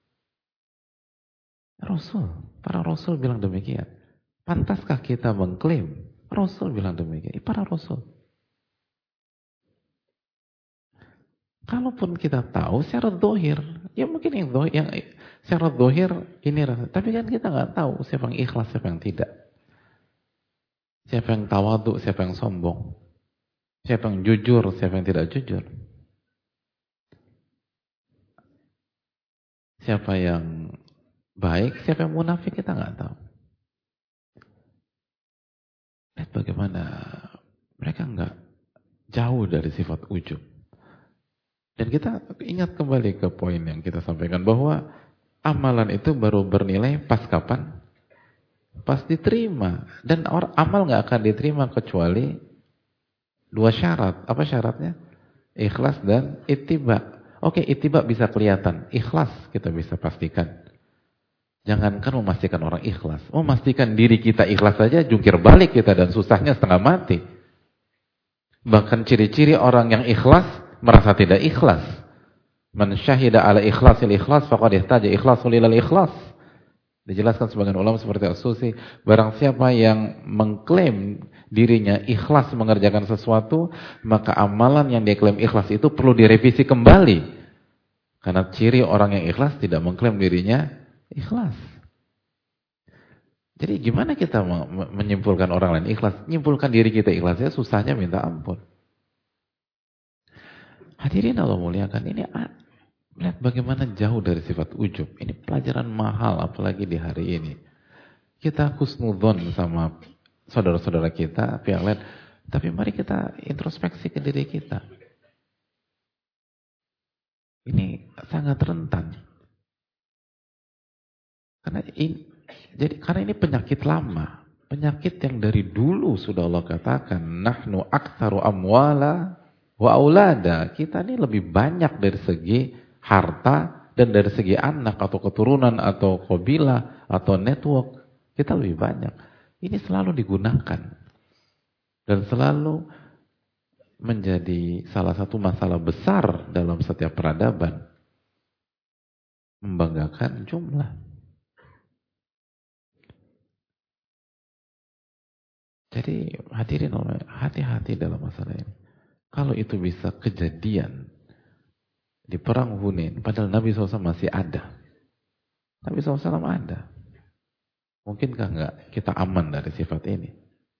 Para Rasul bilang demikian. Pantaskah kita mengklaim? Rasul bilang demikian. Para Rasul. Kalaupun kita tahu secara zahir, ya mungkin yang secara zahir ini, tapi kan kita nggak tahu siapa yang ikhlas, siapa yang tidak. Siapa yang tawadhu, siapa yang sombong. Siapa yang jujur, siapa yang tidak jujur. Siapa yang baik, siapa yang munafik, kita nggak tahu. Lihat bagaimana mereka enggak jauh dari sifat ujub. Dan kita ingat kembali ke poin yang kita sampaikan bahwa amalan itu baru bernilai pas kapan? Pas diterima. Dan amal nggak akan diterima kecuali dua syarat. Apa syaratnya? Ikhlas dan ittiba. Oke, ittiba bisa kelihatan. Ikhlas kita bisa pastikan. Jangankan memastikan orang ikhlas. Memastikan diri kita ikhlas saja jungkir balik kita dan susahnya setengah mati. Bahkan ciri-ciri orang yang ikhlas merasa tidak ikhlas. Man syahida ala ikhlasil ikhlas faqad ihtaja ikhlasul ilal ikhlas. Dijelaskan sebagian ulama seperti As-Susi, barang siapa yang mengklaim dirinya ikhlas mengerjakan sesuatu, maka amalan yang dia klaim ikhlas itu perlu direvisi kembali. Karena ciri orang yang ikhlas tidak mengklaim dirinya ikhlas. Jadi gimana kita menyimpulkan orang lain ikhlas? Menyimpulkan diri kita ikhlas ya susahnya minta ampun. Hadirin Allah muliakan, ini lihat bagaimana jauh dari sifat ujub. Ini pelajaran mahal apalagi di hari ini. Kita husnudzon sama saudara-saudara kita, pihak lain. Tapi mari kita introspeksi ke diri kita. Ini sangat rentan. Karena ini penyakit lama. Penyakit yang dari dulu sudah Allah katakan. Nahnu aktsaru amwala wa aulada. Kita ini lebih banyak dari segi harta dan dari segi anak atau keturunan atau kabilah atau network, kita lebih banyak. Ini selalu digunakan dan selalu menjadi salah satu masalah besar dalam setiap peradaban, membanggakan jumlah. Jadi hadirin, hati-hati dalam masalah ini. Kalau itu bisa kejadian di perang Hunain, padahal Nabi SAW masih ada. Nabi SAW ada. Mungkinkah enggak kita aman dari sifat ini?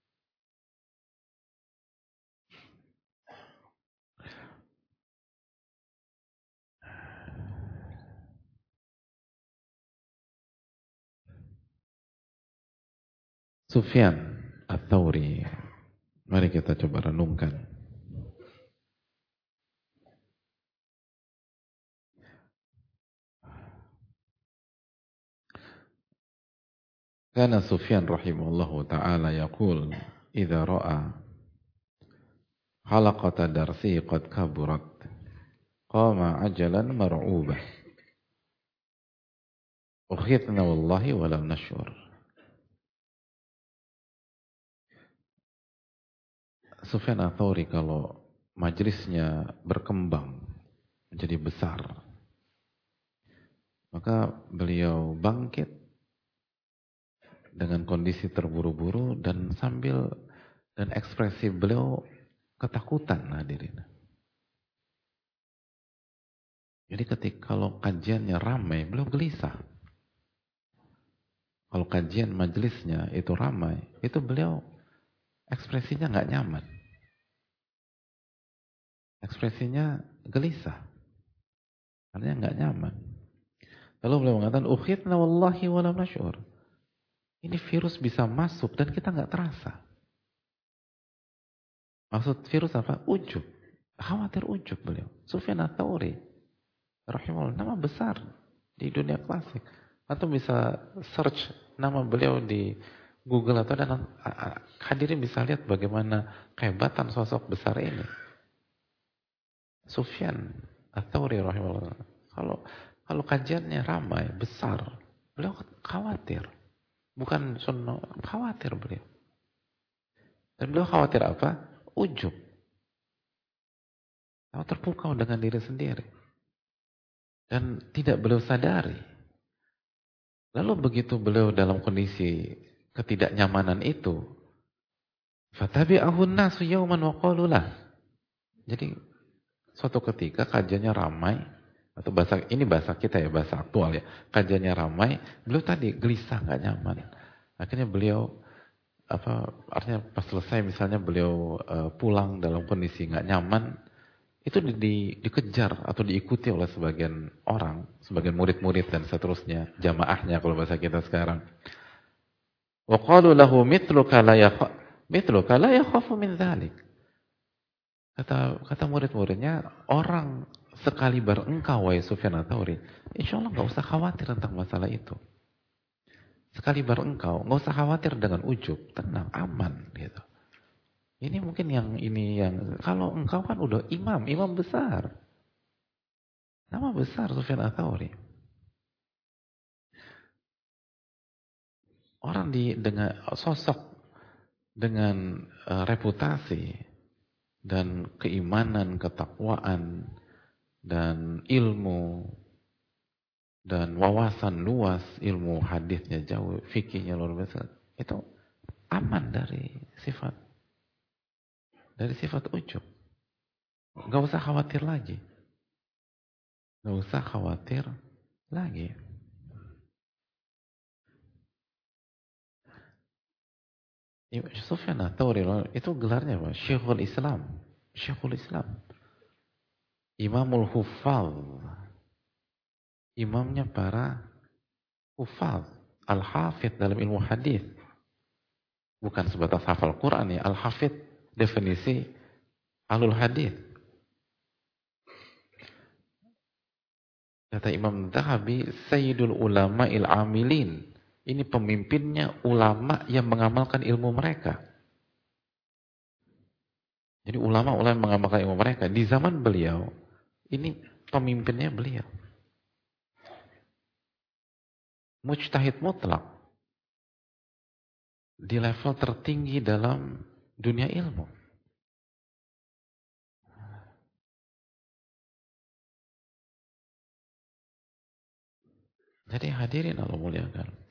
Sufyan Ats-Tsauri. Mari kita coba renungkan. Kana Sufyan rahimahullahu ta'ala yaqul idza ra'a halaqata darsi qad kaburat qama ajalan mar'ubah ukhitna wallahi walam nashur. Sufyan Ats-Tsauri kalau majelisnya berkembang menjadi besar, maka beliau bangkit dengan kondisi terburu-buru dan ekspresi beliau ketakutan, hadirin. Jadi ketika kalau kajiannya ramai, beliau gelisah. Kalau kajian majelisnya itu ramai, itu beliau ekspresinya nggak nyaman. Ekspresinya gelisah. Artinya nggak nyaman. Lalu beliau mengatakan, ukhitna wallahi walam nashur. Ini virus bisa masuk dan kita nggak terasa. Maksud virus apa? Ujub. Khawatir ujub beliau. Sufyan Ats-Tsauri rahimahullah, nama besar di dunia klasik. Atau bisa search nama beliau di Google atau dan hadirin bisa lihat bagaimana kehebatan sosok besar ini. Sufyan Ats-Tsauri rahimahullah. Kalau kajiannya ramai, besar, beliau khawatir. Bukan sunnah, khawatir beliau. Dan beliau khawatir apa? Ujub. Beliau terpukau dengan diri sendiri. Dan tidak beliau sadari. Lalu begitu beliau dalam kondisi ketidaknyamanan itu, fatabi'ahun nasu yawman wa qalu lah. Jadi suatu ketika kajiannya ramai, atau bahasa kita ya, bahasa aktual ya, kajiannya ramai, beliau tadi gelisah, nggak nyaman. Akhirnya beliau artinya pas selesai misalnya beliau pulang dalam kondisi nggak nyaman, itu dikejar atau diikuti oleh sebagian orang, sebagian murid-murid dan seterusnya, jamaahnya kalau bahasa kita sekarang. Wa qalu lahu mithluka Mithluka la yakhafu min dzalik. Kata murid-muridnya, orang sekaliber engkau wahai Sufyan Ats-Tsauri, insya Allah nggak usah khawatir tentang masalah itu. Sekaliber engkau, nggak usah khawatir dengan ujub, tenang, aman gitu. Ini mungkin yang kalau engkau kan udah imam besar. Nama besar Sufyan Ats-Tsauri. Orang dengan sosok dengan reputasi dan keimanan, ketakwaan dan ilmu dan wawasan luas, ilmu hadisnya jauh, fikihnya luar biasa. Itu aman dari sifat ujub. Gak usah khawatir lagi. Gak usah khawatir lagi. Sufyan Ats-Tsauri itu gelarnya apa? Syekhul Islam. Syekhul Islam. Imamul Huffaz. Imamnya para Huffaz. Al-Hafidh dalam ilmu hadis. Bukan sebatas hafal Quran ya. Al-Hafidh definisi alul hadis. Kata Imam Dzahabi, Sayyidul Ulama'il Amilin. Ini pemimpinnya ulama yang mengamalkan ilmu mereka. Jadi ulama-ulama yang mengamalkan ilmu mereka. Di zaman beliau, ini pemimpinnya beliau. Mujtahid mutlak. Di level tertinggi dalam dunia ilmu. Jadi hadirin Allah muliakan.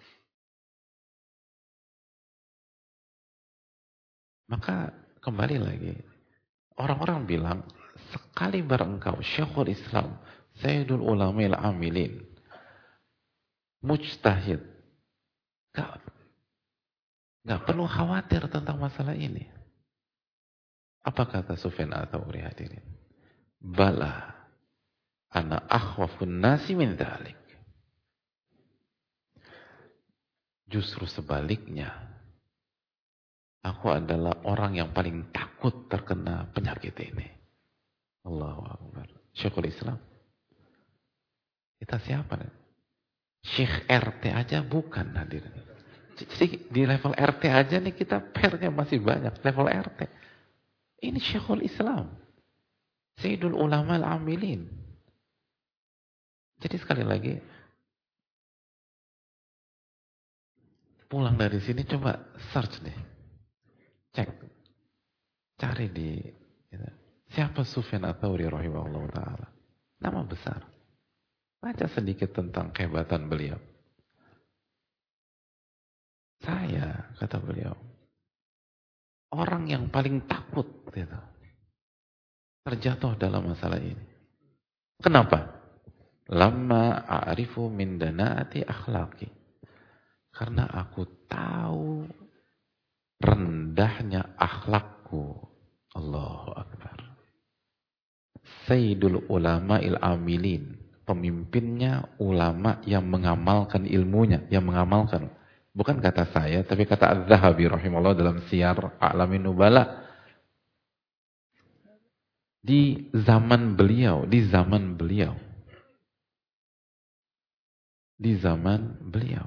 Maka kembali lagi, orang-orang bilang, sekali engkau Syekhul Islam, Sayyidul Ulama'il Amilin, mujtahid, gak perlu khawatir tentang masalah ini. Apa kata Sufyan Ats-Tsauri hadirin? Bala, ana akhwafun nasi min dzalik. Justru sebaliknya, aku adalah orang yang paling takut terkena penyakit ini. Allahu Akbar. Syekhul Islam. Kita siapa? Syekh RT aja bukan hadirin. Jadi di level RT aja nih kita pernya masih banyak. Level RT. Ini Syekhul Islam. Sayyidul Ulama Al-Amilin. Jadi sekali lagi, pulang dari sini coba search deh. Cek. Cari di siapa Sufyan Ats-Tsauri rahimahullah ta'ala. Nama besar. Baca sedikit tentang kehebatan beliau. Saya, kata beliau, orang yang paling takut gitu, terjatuh dalam masalah ini. Kenapa? Lama a'rifu min dana'ati akhlaqi. Karena aku tahu rendahnya akhlakku. Allahu Akbar. Sayyidul Ulama'il Amilin. Pemimpinnya ulama yang mengamalkan ilmunya. Yang mengamalkan. Bukan kata saya, tapi kata Az-Zahabi rahimahullah dalam Siyar A'lamin Nubala. Di zaman beliau. Di zaman beliau.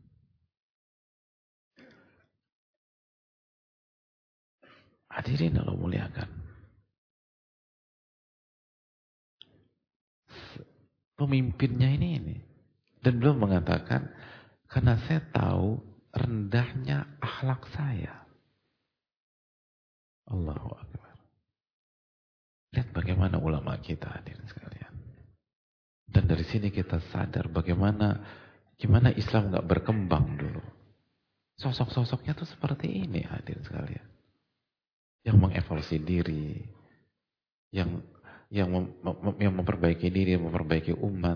Hadirin Allah muliakan. Pemimpinnya ini. Dan beliau mengatakan, karena saya tahu rendahnya akhlak saya. Allahu Akbar. Lihat bagaimana ulama kita hadirin sekalian. Dan dari sini kita sadar bagaimana Islam gak berkembang dulu. Sosok-sosoknya tuh seperti ini hadirin sekalian. Yang mengevaluasi diri, yang memperbaiki diri, memperbaiki umat,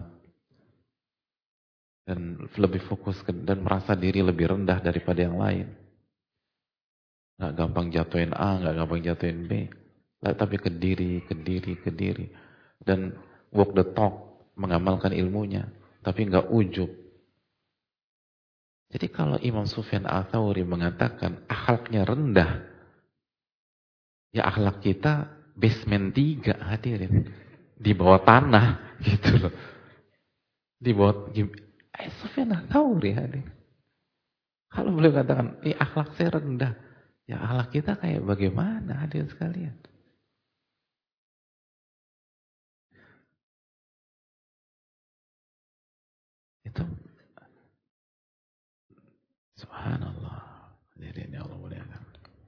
dan lebih fokus dan merasa diri lebih rendah daripada yang lain. Nggak gampang jatuhin A, nggak gampang jatuhin B, tapi ke diri, dan walk the talk, mengamalkan ilmunya, tapi nggak ujub. Jadi kalau Imam Sufyan Ats-Tsauri mengatakan akhlaknya rendah, Ya akhlak kita basement 3 hadirin. Di bawah tanah gitu loh. Di bawah Sufyan Ats-Tsauri hadirin. Kalau beliau katakan, akhlak saya rendah. Ya akhlak kita kayak bagaimana hadirin sekalian? Itu subhanallah. Hadirin ya Allah muliakan.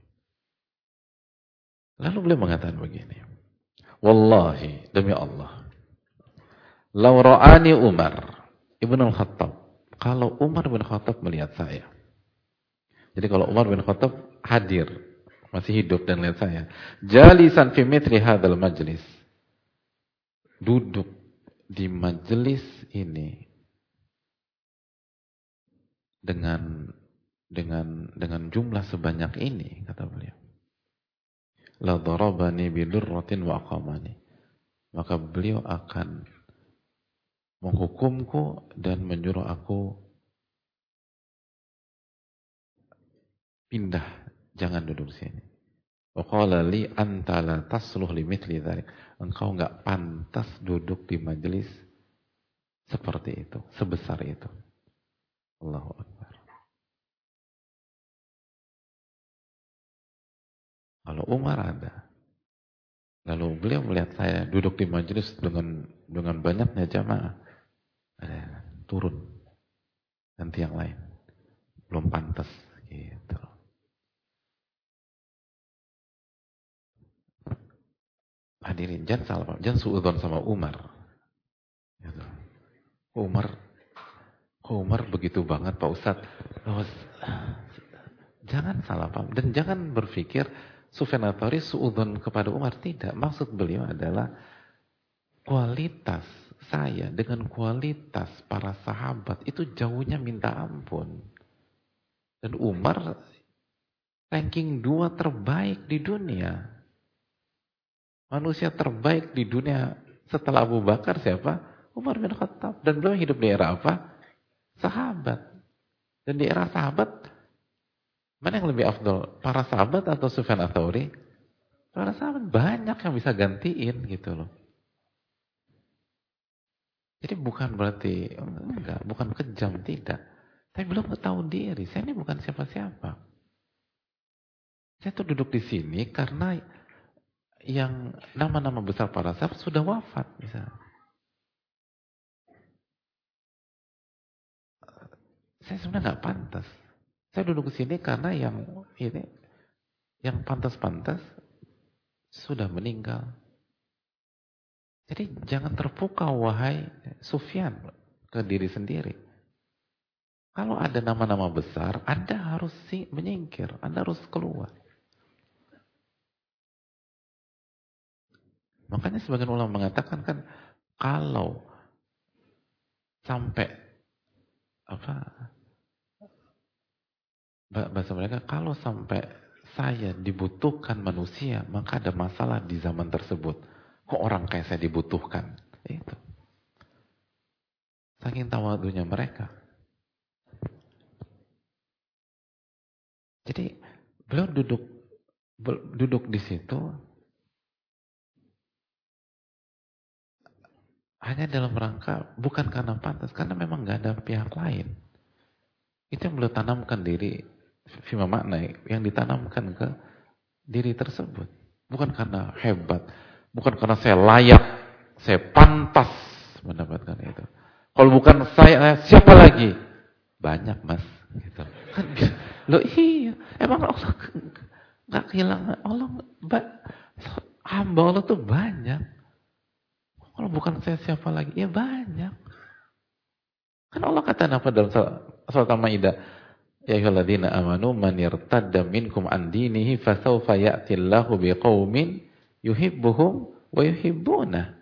Lalu beliau mengatakan begini. Wallahi demi Allah. Lau ra'ani Umar Ibn al-Khattab. Kalau Umar bin Khattab melihat saya. Jadi kalau Umar bin Khattab hadir, masih hidup dan lihat saya. Jalisan fi mithli hadzal majlis. Duduk di majelis ini dengan jumlah sebanyak ini, kata beliau. La darabani bidurratin wa aqamani. Maka beliau akan menghukumku dan menyuruh aku pindah, jangan duduk sini. Wa qala li anta la tasluh li mithli dzalik. Engkau enggak pantas duduk di majelis seperti itu, sebesar itu. Allahu Akbar. Kalau Umar ada, lalu beliau melihat saya duduk di majelis dengan banyaknya jamaah, turun, nanti yang lain, belum pantas, gitu. Hadirin, jangan suudzon sama Umar. Gitu. Umar begitu banget Pak Ustadz. Jangan salah paham dan jangan berpikir Sufyan Ats-Tsauri suudzon kepada Umar, tidak. Maksud beliau adalah kualitas saya dengan kualitas para sahabat itu jauhnya minta ampun. Dan Umar ranking 2 terbaik di dunia. Manusia terbaik di dunia setelah Abu Bakar siapa? Umar bin Khattab. Dan beliau hidup di era apa? Sahabat. Dan di era sahabat mana yang lebih afdol? Para sahabat atau Sufyan Ats-Tsauri? Para sahabat banyak yang bisa gantiin gitu loh. Jadi bukan berarti, bukan kejam, tidak. Tapi belum tahu diri, saya ini bukan siapa-siapa. Saya tuh duduk di sini karena yang nama-nama besar para sahabat sudah wafat misalnya. Saya sebenarnya nggak pantas. Saya duduk di sini karena yang pantas-pantas sudah meninggal. Jadi jangan terpukau wahai Sufyan ke diri sendiri. Kalau ada nama-nama besar, Anda harus menyingkir, Anda harus keluar. Makanya sebagian ulama mengatakan kan kalau sampai bahasa mereka, kalau sampai saya dibutuhkan manusia, maka ada masalah di zaman tersebut. Kok orang kayak saya dibutuhkan? Itu. Saking tawadunya mereka. Jadi beliau duduk di situ hanya dalam rangka bukan karena pantas, karena memang nggak ada pihak lain. Itu yang beliau tanamkan diri, fima makna yang ditanamkan ke diri tersebut. Bukan karena hebat, bukan karena saya layak, saya pantas mendapatkan itu. Kalau bukan saya, siapa lagi? Banyak mas. Gitu. Kan, loh iya, emang Allah nggak kehilangan Allah, hamba Allah tuh banyak. Kalau bukan saya siapa lagi? Ya banyak. Kan Allah kata apa dalam surat Al-Maidah? Ya ayyuhalladzina amanu man yartadda minkum an dinihi fasawfa ya'tillahu biqaumin yuhibbuhum wa yuhibbunah.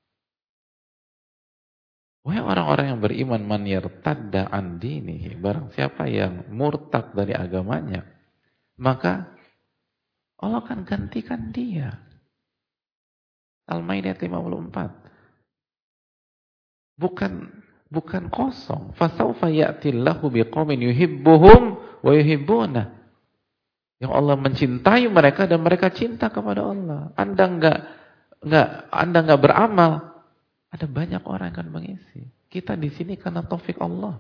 Wahai orang-orang yang beriman, man yartadda an dinihi, barang siapa yang murtad dari agamanya, maka Allah akan gantikan dia. Al-Maidah 54. Bukan kosong. Fasawfa ya'tillahu biqaumin yuhibbuhum wa yuhibbunah. Yang Allah mencintai mereka dan mereka cinta kepada Allah. Anda nggak beramal, ada banyak orang yang akan mengisi. Kita di sini karena taufik Allah.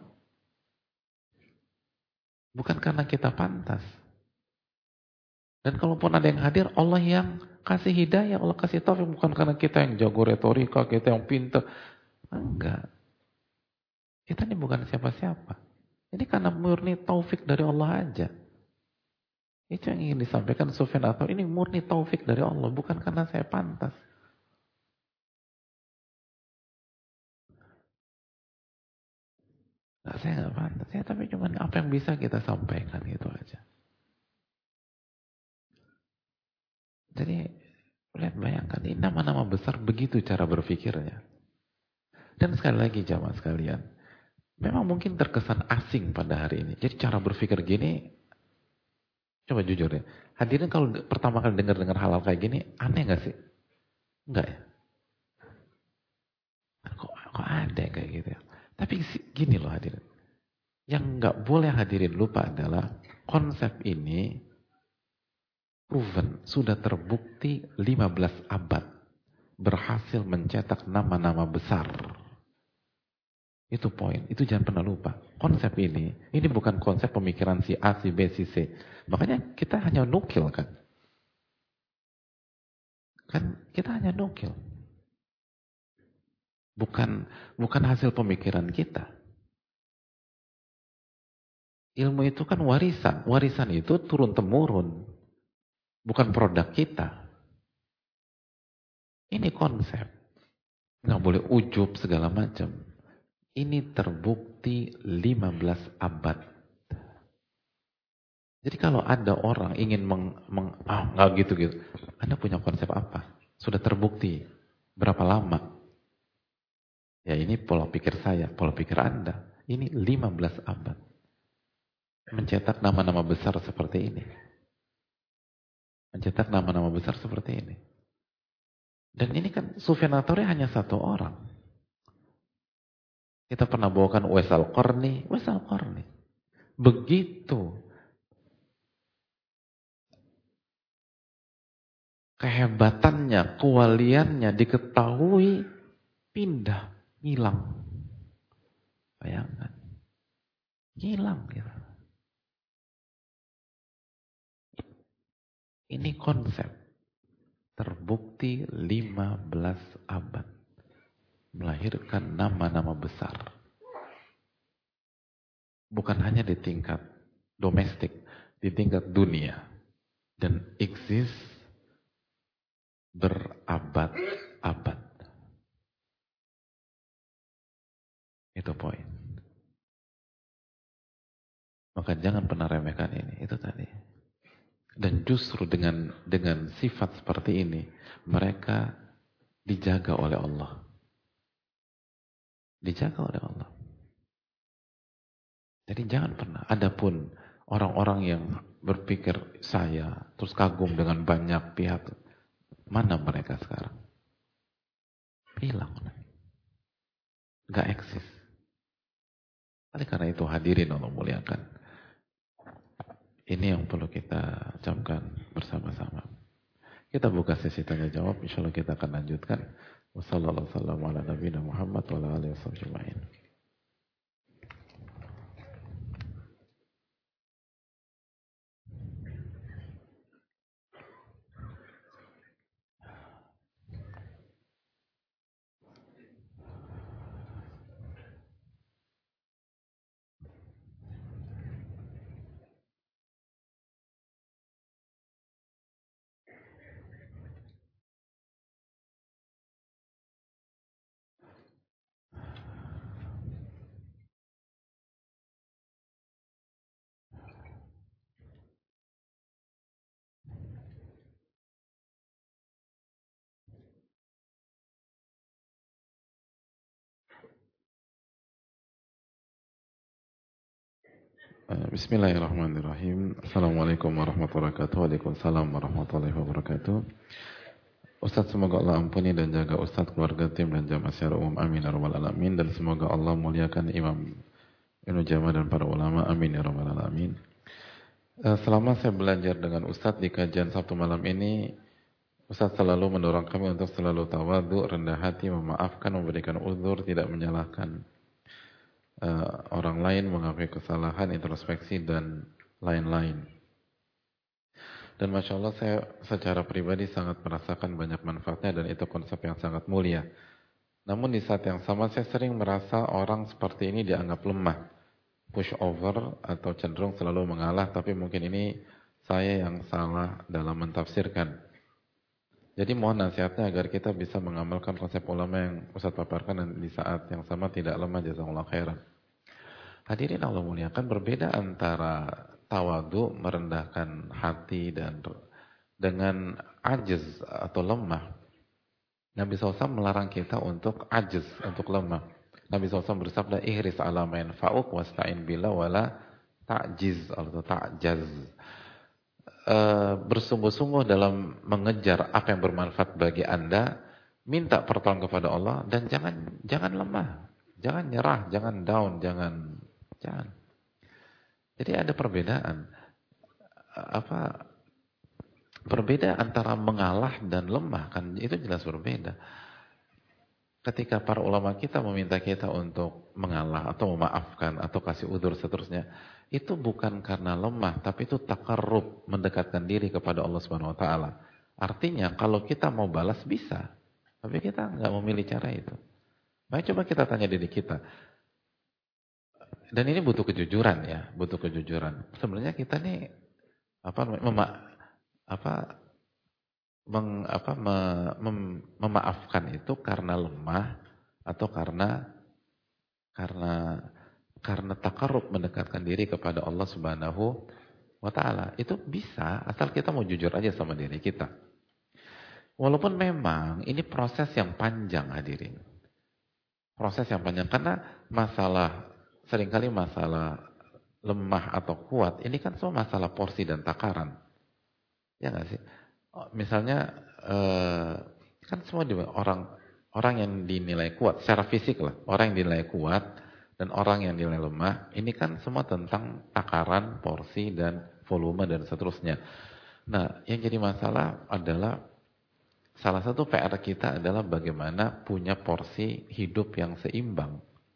Bukan karena kita pantas. Dan kalaupun ada yang hadir, Allah yang kasih hidayah, Allah kasih taufik. Bukan karena kita yang jago retorika, kita yang pintar. Enggak. Kita ini bukan siapa-siapa. Ini karena murni taufik dari Allah aja. Itu yang ingin disampaikan Sufyan Ats-Tsauri. Ini murni taufik dari Allah, bukan karena saya pantas. Nah, saya nggak pantas. Ya, tapi cuma apa yang bisa kita sampaikan gitu aja. Jadi, lihat bayangkan, ini nama-nama besar begitu cara berpikirnya. Dan sekali lagi jamaah sekalian, memang mungkin terkesan asing pada hari ini. Jadi cara berpikir gini, coba jujur ya. Hadirin kalau pertama kali dengar hal-hal kayak gini, aneh gak sih? Enggak ya? Kok ada kayak gitu ya? Tapi gini loh hadirin. Yang nggak boleh hadirin lupa adalah konsep ini proven, sudah terbukti 15 abad. Berhasil mencetak nama-nama besar. Itu poin, itu jangan pernah lupa. Konsep ini bukan konsep pemikiran si A, si B, si C. Makanya kita hanya nukil kan. Kan kita hanya nukil. Bukan hasil pemikiran kita. Ilmu itu kan warisan. Warisan itu turun-temurun. Bukan produk kita. Ini konsep. Nggak boleh ujub segala macam. Ini terbukti 15 abad. Jadi kalau ada orang ingin nggak gitu-gitu. Anda punya konsep apa? Sudah terbukti. Berapa lama? Ya ini pola pikir saya, pola pikir Anda. Ini 15 abad. Mencetak nama-nama besar seperti ini. Mencetak nama-nama besar seperti ini. Dan ini kan Sufyan Ats-Tsauri hanya satu orang. Kita pernah bawakan Uwais Al-Qarni. Begitu kehebatannya, kewaliannya diketahui, pindah, hilang. Bayangkan. Hilang gitu. Ini konsep. Terbukti 15 abad. Melahirkan nama-nama besar. Bukan hanya di tingkat domestik, di tingkat dunia. Dan eksis berabad-abad. Itu poin. Maka jangan pernah remehkan ini. Itu tadi. Dan justru dengan sifat seperti ini, mereka dijaga oleh Allah. Dijaga oleh Allah. Jadi jangan pernah. Adapun orang-orang yang berpikir saya, terus kagum dengan banyak pihak, mana mereka sekarang? Hilang. Gak eksis. Oleh karena itu hadirin Allah muliakan. Ini yang perlu kita camkan bersama-sama. Kita buka sesi tanya jawab. InsyaAllah kita akan lanjutkan. Wassalamualaikum warahmatullahi wabarakatuh. Bismillahirrahmanirrahim. Assalamualaikum warahmatullahi wabarakatuh. Waalaikumsalam warahmatullahi wabarakatuh. Ustaz, semoga Allah ampuni dan jaga Ustaz, keluarga, tim dan jamaah secara umum. Amin ya rabbal alamin. Dan semoga Allah muliakan Imam Ibnu Jamah dan para ulama. Amin ya rabbal alamin. Selama saya belajar dengan Ustadz di kajian Sabtu malam ini, Ustadz selalu mendorong kami untuk selalu tawadhu, rendah hati, memaafkan, memberikan uzur, tidak menyalahkan orang lain, mengakui kesalahan, introspeksi, dan lain-lain. Dan Masya Allah saya secara pribadi sangat merasakan banyak manfaatnya dan itu konsep yang sangat mulia. Namun di saat yang sama saya sering merasa orang seperti ini dianggap lemah, push over atau cenderung selalu mengalah, tapi mungkin ini saya yang salah dalam mentafsirkan. Jadi mohon nasihatnya agar kita bisa mengamalkan konsep ulama yang Ustaz paparkan dan di saat yang sama tidak lemah, jazakallahu khairan. Hadirin Allah muliakan, berbeda antara tawadu, merendahkan hati, dan dengan ajiz atau lemah. Nabi SAW melarang kita untuk ajiz, untuk lemah. Nabi SAW bersabda, ihris ala ma yanfa'uk wasta'in billah wala ta'jiz atau ta'jaz. Bersungguh-sungguh dalam mengejar apa yang bermanfaat bagi Anda, minta pertolongan kepada Allah dan jangan lemah, jangan nyerah, jangan down, jangan. Jadi ada perbedaan. Berbeda antara mengalah dan lemah, kan itu jelas berbeda. Ketika para ulama kita meminta kita untuk mengalah atau memaafkan atau kasih udzur seterusnya, itu bukan karena lemah, tapi itu takarrub, mendekatkan diri kepada Allah Subhanahu wa taala. Artinya kalau kita mau balas bisa, tapi kita nggak memilih cara itu. Mari coba kita tanya diri kita. Dan ini butuh kejujuran ya, butuh kejujuran. Sebenarnya kita nih memaafkan itu karena lemah atau karena takarrub, mendekatkan diri kepada Allah Subhanahu wa taala. Itu bisa asal kita mau jujur aja sama diri kita. Walaupun memang ini proses yang panjang, hadirin. Proses yang panjang karena seringkali masalah lemah atau kuat ini kan semua masalah porsi dan takaran. Ya nggak sih? Misalnya kan semua orang yang dinilai kuat secara fisik lah, orang yang dinilai kuat dan orang yang dinilai lemah, ini kan semua tentang takaran, porsi dan volume dan seterusnya. Nah, yang jadi masalah adalah salah satu PR kita adalah bagaimana punya porsi hidup yang seimbang.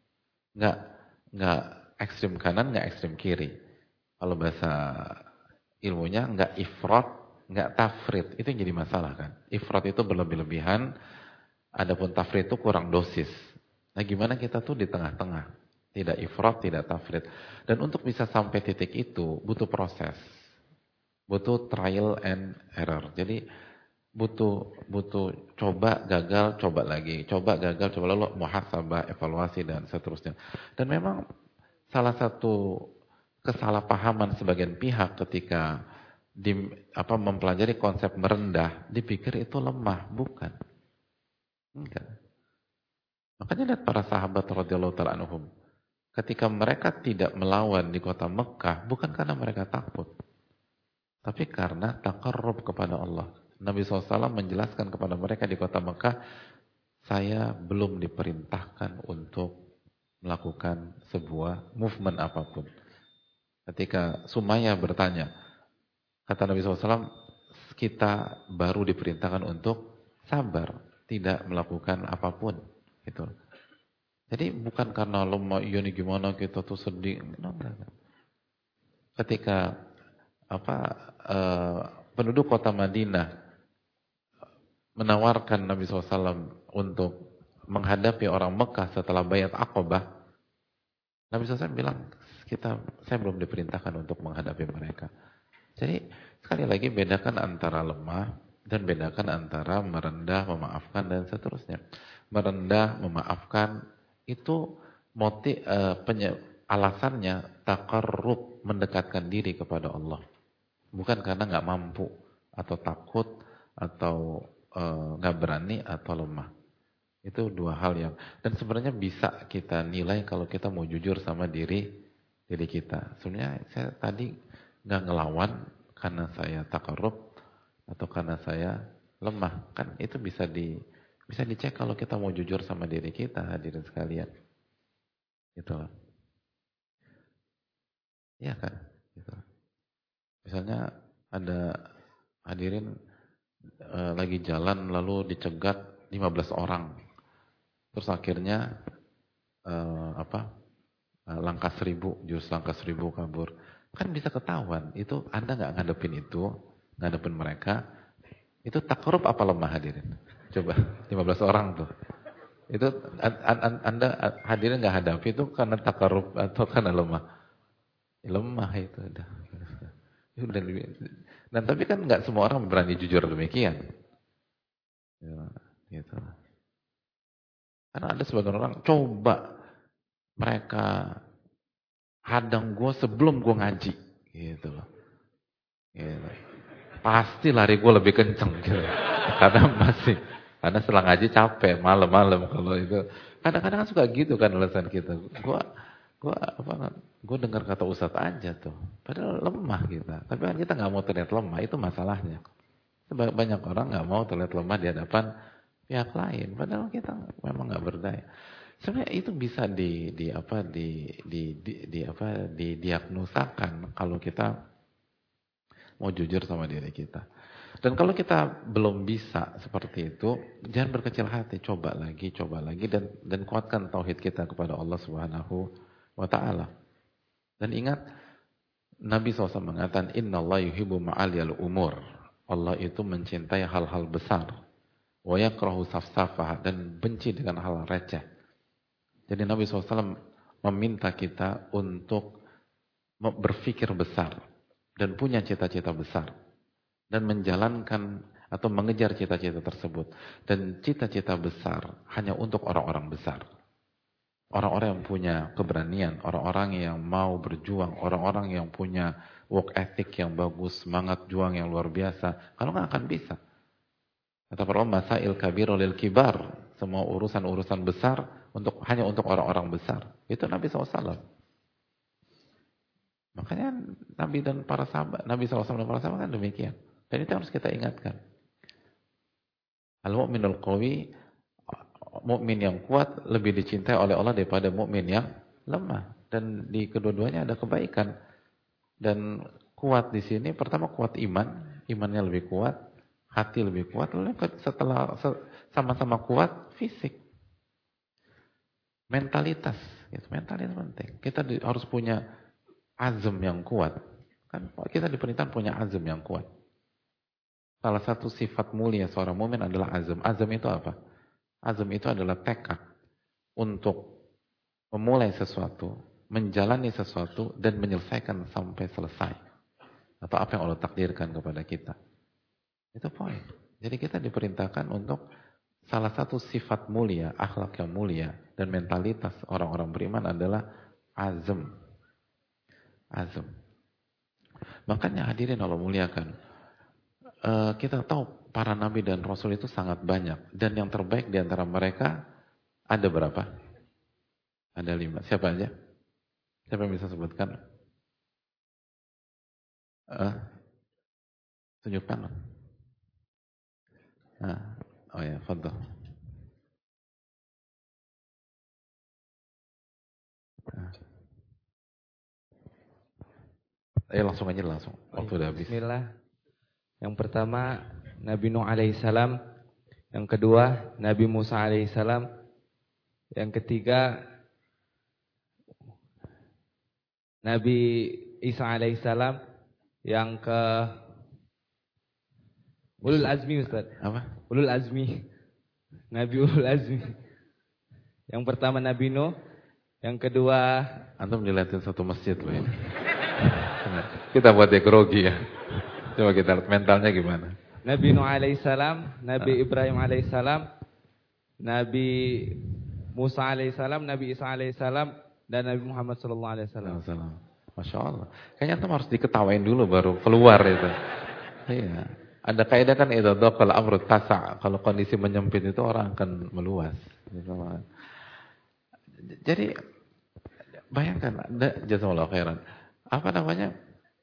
Nggak ekstrem kanan, nggak ekstrem kiri. Kalau bahasa ilmunya nggak ifrat, nggak tafrit. Itu yang jadi masalah kan. Ifrat itu berlebih-lebihan, adapun tafrit itu kurang dosis. Nah gimana kita tuh di tengah-tengah. Tidak ifrat, tidak tafrit. Dan untuk bisa sampai titik itu butuh proses. Butuh trial and error. Jadi butuh coba, gagal, coba lagi. Coba, gagal, coba lalu muhasabah, evaluasi dan seterusnya. Dan memang salah satu kesalahpahaman sebagian pihak ketika mempelajari konsep merendah, dipikir itu lemah, bukan. Enggak. Makanya lihat para sahabat radhiyallahu taala anhum. Ketika mereka tidak melawan di kota Mekah, bukan karena mereka takut. Tapi karena takarrub kepada Allah. Nabi SAW menjelaskan kepada mereka di kota Mekah, saya belum diperintahkan untuk melakukan sebuah movement apapun. Ketika Sumayyah bertanya, kata Nabi SAW, kita baru diperintahkan untuk sabar, tidak melakukan apapun. Gitu. Jadi bukan karena lemah, iya nih gimana kita tuh sedih. Enggak. Ketika penduduk kota Madinah menawarkan Nabi SAW untuk menghadapi orang Mekah setelah bayat Aqabah, Nabi SAW bilang, saya belum diperintahkan untuk menghadapi mereka. Jadi sekali lagi bedakan antara lemah dan bedakan antara merendah, memaafkan dan seterusnya. Merendah, memaafkan itu alasannya takarrub, mendekatkan diri kepada Allah. Bukan karena nggak mampu atau takut atau nggak berani atau lemah. Itu dua hal yang dan sebenarnya bisa kita nilai kalau kita mau jujur sama diri kita. Sebenarnya saya tadi nggak ngelawan karena saya takarrub atau karena saya lemah, kan itu bisa dicek kalau kita mau jujur sama diri kita, hadirin sekalian. Gitu. Iya kan? Gitu. Misalnya ada hadirin lagi jalan lalu dicegat 15 orang. Terus akhirnya langkah 1000, jurus langkah 1000 kabur. Kan bisa ketahuan, itu Anda nggak ngadepin mereka, itu takrub apa lemah hadirin? Coba, 15 orang tuh. Itu Anda hadirin nggak hadapi itu karena takarub atau karena lemah? Lemah itu udah. Dan tapi kan nggak semua orang berani jujur demikian. Ya, gitu. Karena ada sebagian orang coba mereka hadang gue sebelum gue ngaji, gitu loh. Gitu. Pasti lari gue lebih kenceng, gitu. Karena setelah ngaji capek, malam-malam kalau itu. Kadang-kadang kan suka gitu kan alasan kita. Gue dengar kata Ustadz aja tuh. Padahal lemah kita. Tapi kan kita nggak mau terlihat lemah, itu masalahnya. Banyak orang nggak mau terlihat lemah di hadapan pihak lain. Padahal kita memang nggak berdaya. Sebenarnya itu bisa didiagnosakan kalau kita mau jujur sama diri kita. Dan kalau kita belum bisa seperti itu, jangan berkecil hati, coba lagi dan kuatkan tauhid kita kepada Allah Subhanahu wa taala. Dan ingat Nabi SAW mengatakan innallaha yuhibbu ma'aliyal umur. Allah itu mencintai hal-hal besar. Wa yakrahu safsafah, dan benci dengan hal receh. Jadi Nabi SAW meminta kita untuk berpikir besar dan punya cita-cita besar dan menjalankan atau mengejar cita-cita tersebut. Dan cita-cita besar hanya untuk orang-orang besar. Orang-orang yang punya keberanian, orang-orang yang mau berjuang, orang-orang yang punya work ethic yang bagus, semangat juang yang luar biasa. Kalau nggak akan bisa. Kata para ulama, masail kabir lil kibar, semua urusan-urusan besar hanya untuk orang-orang besar. Itu Nabi SAW. Makanya Nabi dan para sahabat, Nabi SAW dan para sahabat kan demikian. Dan itu harus kita ingatkan. Al-mu'minul qawi, mukmin yang kuat lebih dicintai oleh Allah daripada mukmin yang lemah. Dan di kedua-duanya ada kebaikan. Dan kuat di sini pertama kuat iman, imannya lebih kuat, hati lebih kuat, lalu setelah sama-sama kuat fisik. Mentalitas, gitu. Mentalitas penting. Kita harus punya azam yang kuat. Kan kita diperintahkan punya azam yang kuat. Salah satu sifat mulia seorang mukmin adalah azam. Azam itu apa? Azam itu adalah tekad untuk memulai sesuatu, menjalani sesuatu, dan menyelesaikan sampai selesai. Atau apa yang Allah takdirkan kepada kita. Itu poin. Jadi kita diperintahkan untuk salah satu sifat mulia, akhlak yang mulia, dan mentalitas orang-orang beriman adalah azam. Azam. Makanya hadirin Allah muliakan. Kita tahu para nabi dan rasul itu sangat banyak. Dan yang terbaik di antara mereka ada berapa? Ada 5. Siapa aja? Siapa yang bisa sebutkan? Tunjuk tangan. Oh ya, fadhil. Langsung aja langsung. Waktu udah habis. Bismillah. Yang pertama Nabi Nuh alaihissalam, yang kedua Nabi Musa alaihissalam, yang ketiga Nabi Isa alaihissalam, yang ke Ulul Azmi Ustaz. Apa? Ulul Azmi. Nabi Ulul Azmi. Yang pertama Nabi Nuh, yang kedua antum dilihatin satu masjid loh ini. Kita buat dia grogi ya. Coba kita lihat mentalnya gimana. Nabi Nuh alaihissalam, Nabi Ibrahim alaihissalam, Nabi Musa alaihissalam, Nabi Isa alaihissalam, dan Nabi Muhammad sallallahu alaihi wasallam. Masya Allah. Kayaknya antum harus diketawain dulu baru keluar itu. Iya. Ada kaidah kan idza dhaqal amru tasa'. Kalau kondisi menyempit itu orang akan meluas. Jadi bayangkan, jazakallahu khairan. Apa namanya?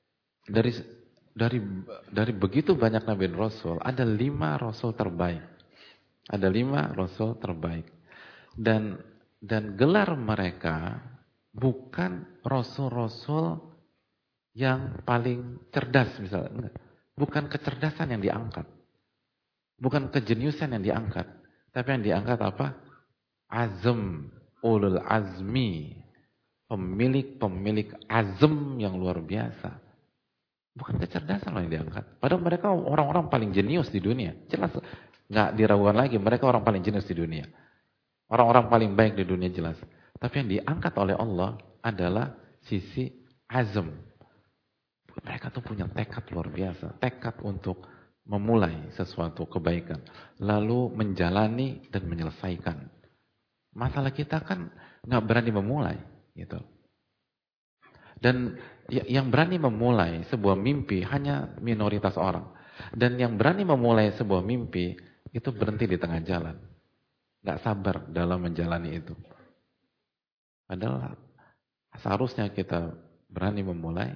Dari begitu banyak nabi dan rasul, ada 5 rasul terbaik. Ada 5 rasul terbaik. Dan gelar mereka bukan rasul-rasul yang paling cerdas misalnya. Enggak. Bukan kecerdasan yang diangkat. Bukan kejeniusan yang diangkat. Tapi yang diangkat apa? Azm, ulul azmi. Pemilik azm yang luar biasa. Bukan kecerdasan yang diangkat. Padahal mereka orang-orang paling jenius di dunia. Jelas, nggak diragukan lagi. Mereka orang paling jenius di dunia. Orang-orang paling baik di dunia jelas. Tapi yang diangkat oleh Allah adalah sisi azm. Mereka tuh punya tekad luar biasa. Tekad untuk memulai sesuatu kebaikan. Lalu menjalani dan menyelesaikan. Masalah kita kan nggak berani memulai. Gitu. Dan yang berani memulai sebuah mimpi hanya minoritas orang. Dan yang berani memulai sebuah mimpi itu berhenti di tengah jalan. Gak sabar dalam menjalani itu. Padahal seharusnya kita berani memulai,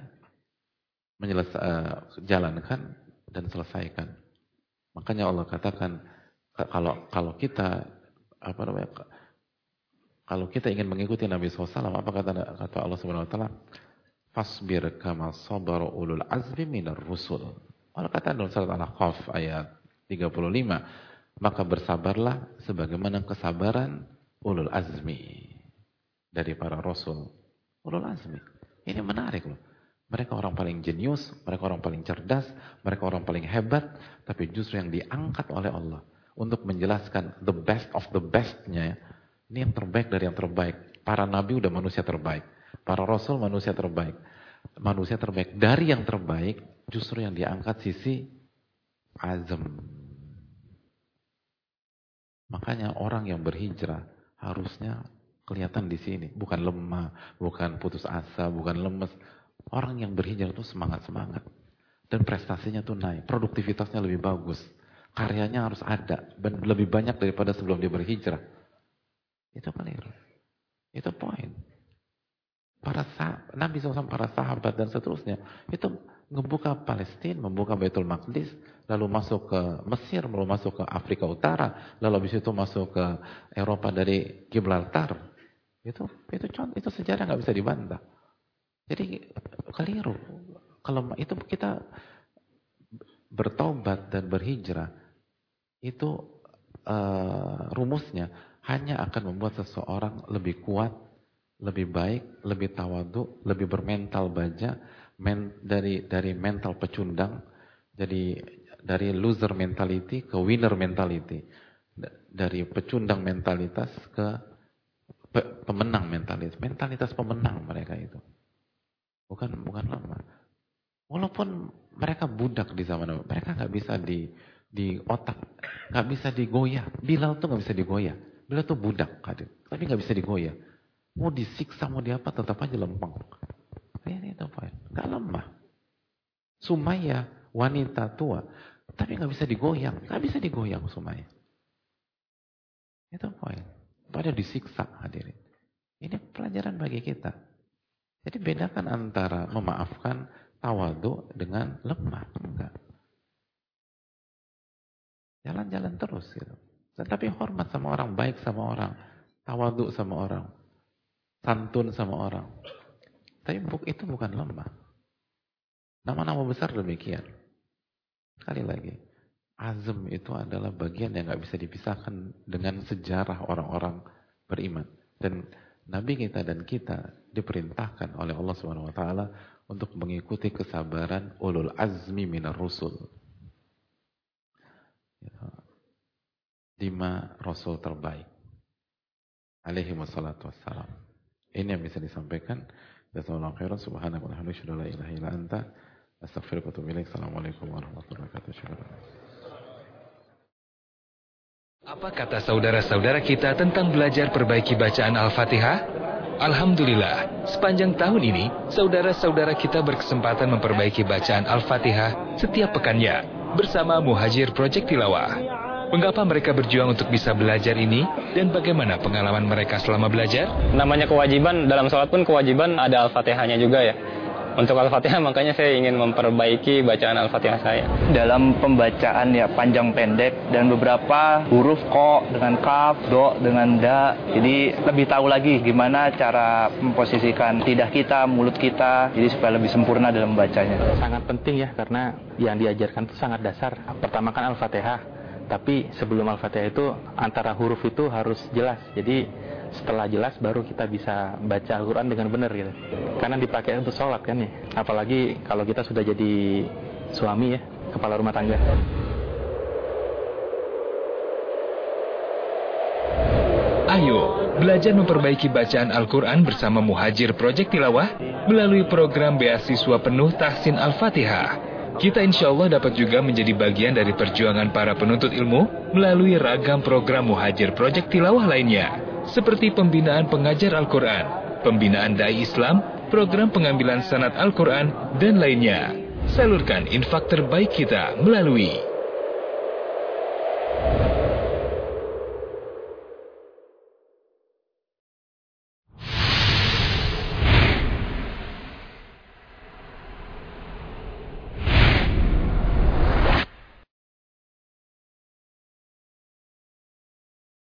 jalankan dan selesaikan. Makanya Allah katakan kalau kita kalau kita ingin mengikuti Nabi SAW, apa kata Allah Subhanahu Wa Taala? Fasbir kama sabaru ulul azmi minar rusul. Allah kata dalam surat Al-Ahqaf ayat 35, maka bersabarlah sebagaimana kesabaran ulul azmi dari para rasul. Ulul azmi. Ini menarik loh. Mereka orang paling jenius, mereka orang paling cerdas, mereka orang paling hebat, tapi justru yang diangkat oleh Allah untuk menjelaskan the best of the bestnya. Ini yang terbaik dari yang terbaik. Para nabi udah manusia terbaik. Para rasul manusia terbaik. Manusia terbaik. Dari yang terbaik, justru yang diangkat sisi azam. Makanya orang yang berhijrah harusnya kelihatan di sini. Bukan lemah, bukan putus asa, bukan lemes. Orang yang berhijrah itu semangat-semangat. Dan prestasinya tuh naik. Produktivitasnya lebih bagus. Karyanya harus ada. Lebih banyak daripada sebelum dia berhijrah. Itu keliru. Itu poin. Nabi SAW, para sahabat dan seterusnya. Itu membuka Palestina, membuka Baitul Maqdis. Lalu masuk ke Mesir, lalu masuk ke Afrika Utara. Lalu habis itu masuk ke Eropa dari Gibraltar. Itu sejarah nggak bisa dibantah. Jadi keliru. Kalau itu kita bertobat dan berhijrah, itu rumusnya hanya akan membuat seseorang lebih kuat, lebih baik, lebih tawadhu, lebih bermental baja, dari mental pecundang, jadi dari loser mentality ke winner mentality, dari pecundang mentalitas ke pemenang mentalitas pemenang mereka itu. Bukan lemah. Walaupun mereka budak di zaman mereka nggak bisa di otak, nggak bisa digoyah. Bilal tuh nggak bisa digoyah. Bilal tuh budak, tapi nggak bisa digoyah. Mau disiksa, mau diapa, tetap aja lempeng. Ini itu poin. Nggak lemah. Sumayyah, wanita tua, tapi nggak bisa digoyang. Nggak bisa digoyang Sumayyah. Itu poin. Pada disiksa hadirin. Ini pelajaran bagi kita. Jadi bedakan antara memaafkan tawadhu dengan lemah. Enggak. Jalan-jalan terus gitu. Tetapi hormat sama orang, baik sama orang, tawadhu sama orang, santun sama orang. Tapi itu bukan lemah. Nama-nama besar demikian. Sekali lagi, azam itu adalah bagian yang gak bisa dipisahkan dengan sejarah orang-orang beriman. Dan Nabi kita dan kita diperintahkan oleh Allah Subhanahu Wa Taala untuk mengikuti kesabaran ulul azmi minar rusul. 5 Rasul terbaik alaihi wassalatu wassalam. Ini yang bisa disampaikan. Jazakallahu khairan. Subhanaka wa bihamdika la ilaha illa anta astaghfiruka wa atubu ilaik. Assalamualaikum warahmatullahi wabarakatuh. Apa kata saudara-saudara kita tentang belajar perbaiki bacaan Al-Fatihah? Alhamdulillah, sepanjang tahun ini saudara-saudara kita berkesempatan memperbaiki bacaan Al-Fatihah setiap pekannya bersama Muhajir Project Tilawah. Mengapa mereka berjuang untuk bisa belajar ini dan bagaimana pengalaman mereka selama belajar? Namanya kewajiban, dalam sholat pun kewajiban ada Al-Fatihahnya juga ya. Untuk Al-Fatihah makanya saya ingin memperbaiki bacaan Al-Fatihah saya. Dalam pembacaan ya panjang pendek dan beberapa huruf ko dengan kaf, do dengan da. Jadi lebih tahu lagi gimana cara memposisikan lidah kita, mulut kita, jadi supaya lebih sempurna dalam membacanya. Sangat penting ya, karena yang diajarkan itu sangat dasar. Pertama kan Al-Fatihah, tapi sebelum Al-Fatihah itu antara huruf itu harus jelas. Jadi setelah jelas baru kita bisa baca Al-Quran dengan benar gitu. Karena dipakai untuk sholat kan ya. Apalagi kalau kita sudah jadi suami ya, kepala rumah tangga. Ayo, belajar memperbaiki bacaan Al-Quran bersama Muhajir Project Tilawah melalui program beasiswa penuh Tahsin Al-Fatihah. Kita insya Allah dapat juga menjadi bagian dari perjuangan para penuntut ilmu melalui ragam program Muhajir Project Tilawah lainnya, seperti pembinaan pengajar Al-Quran, pembinaan dai Islam, program pengambilan sanad Al-Quran, dan lainnya. Salurkan infak terbaik kita melalui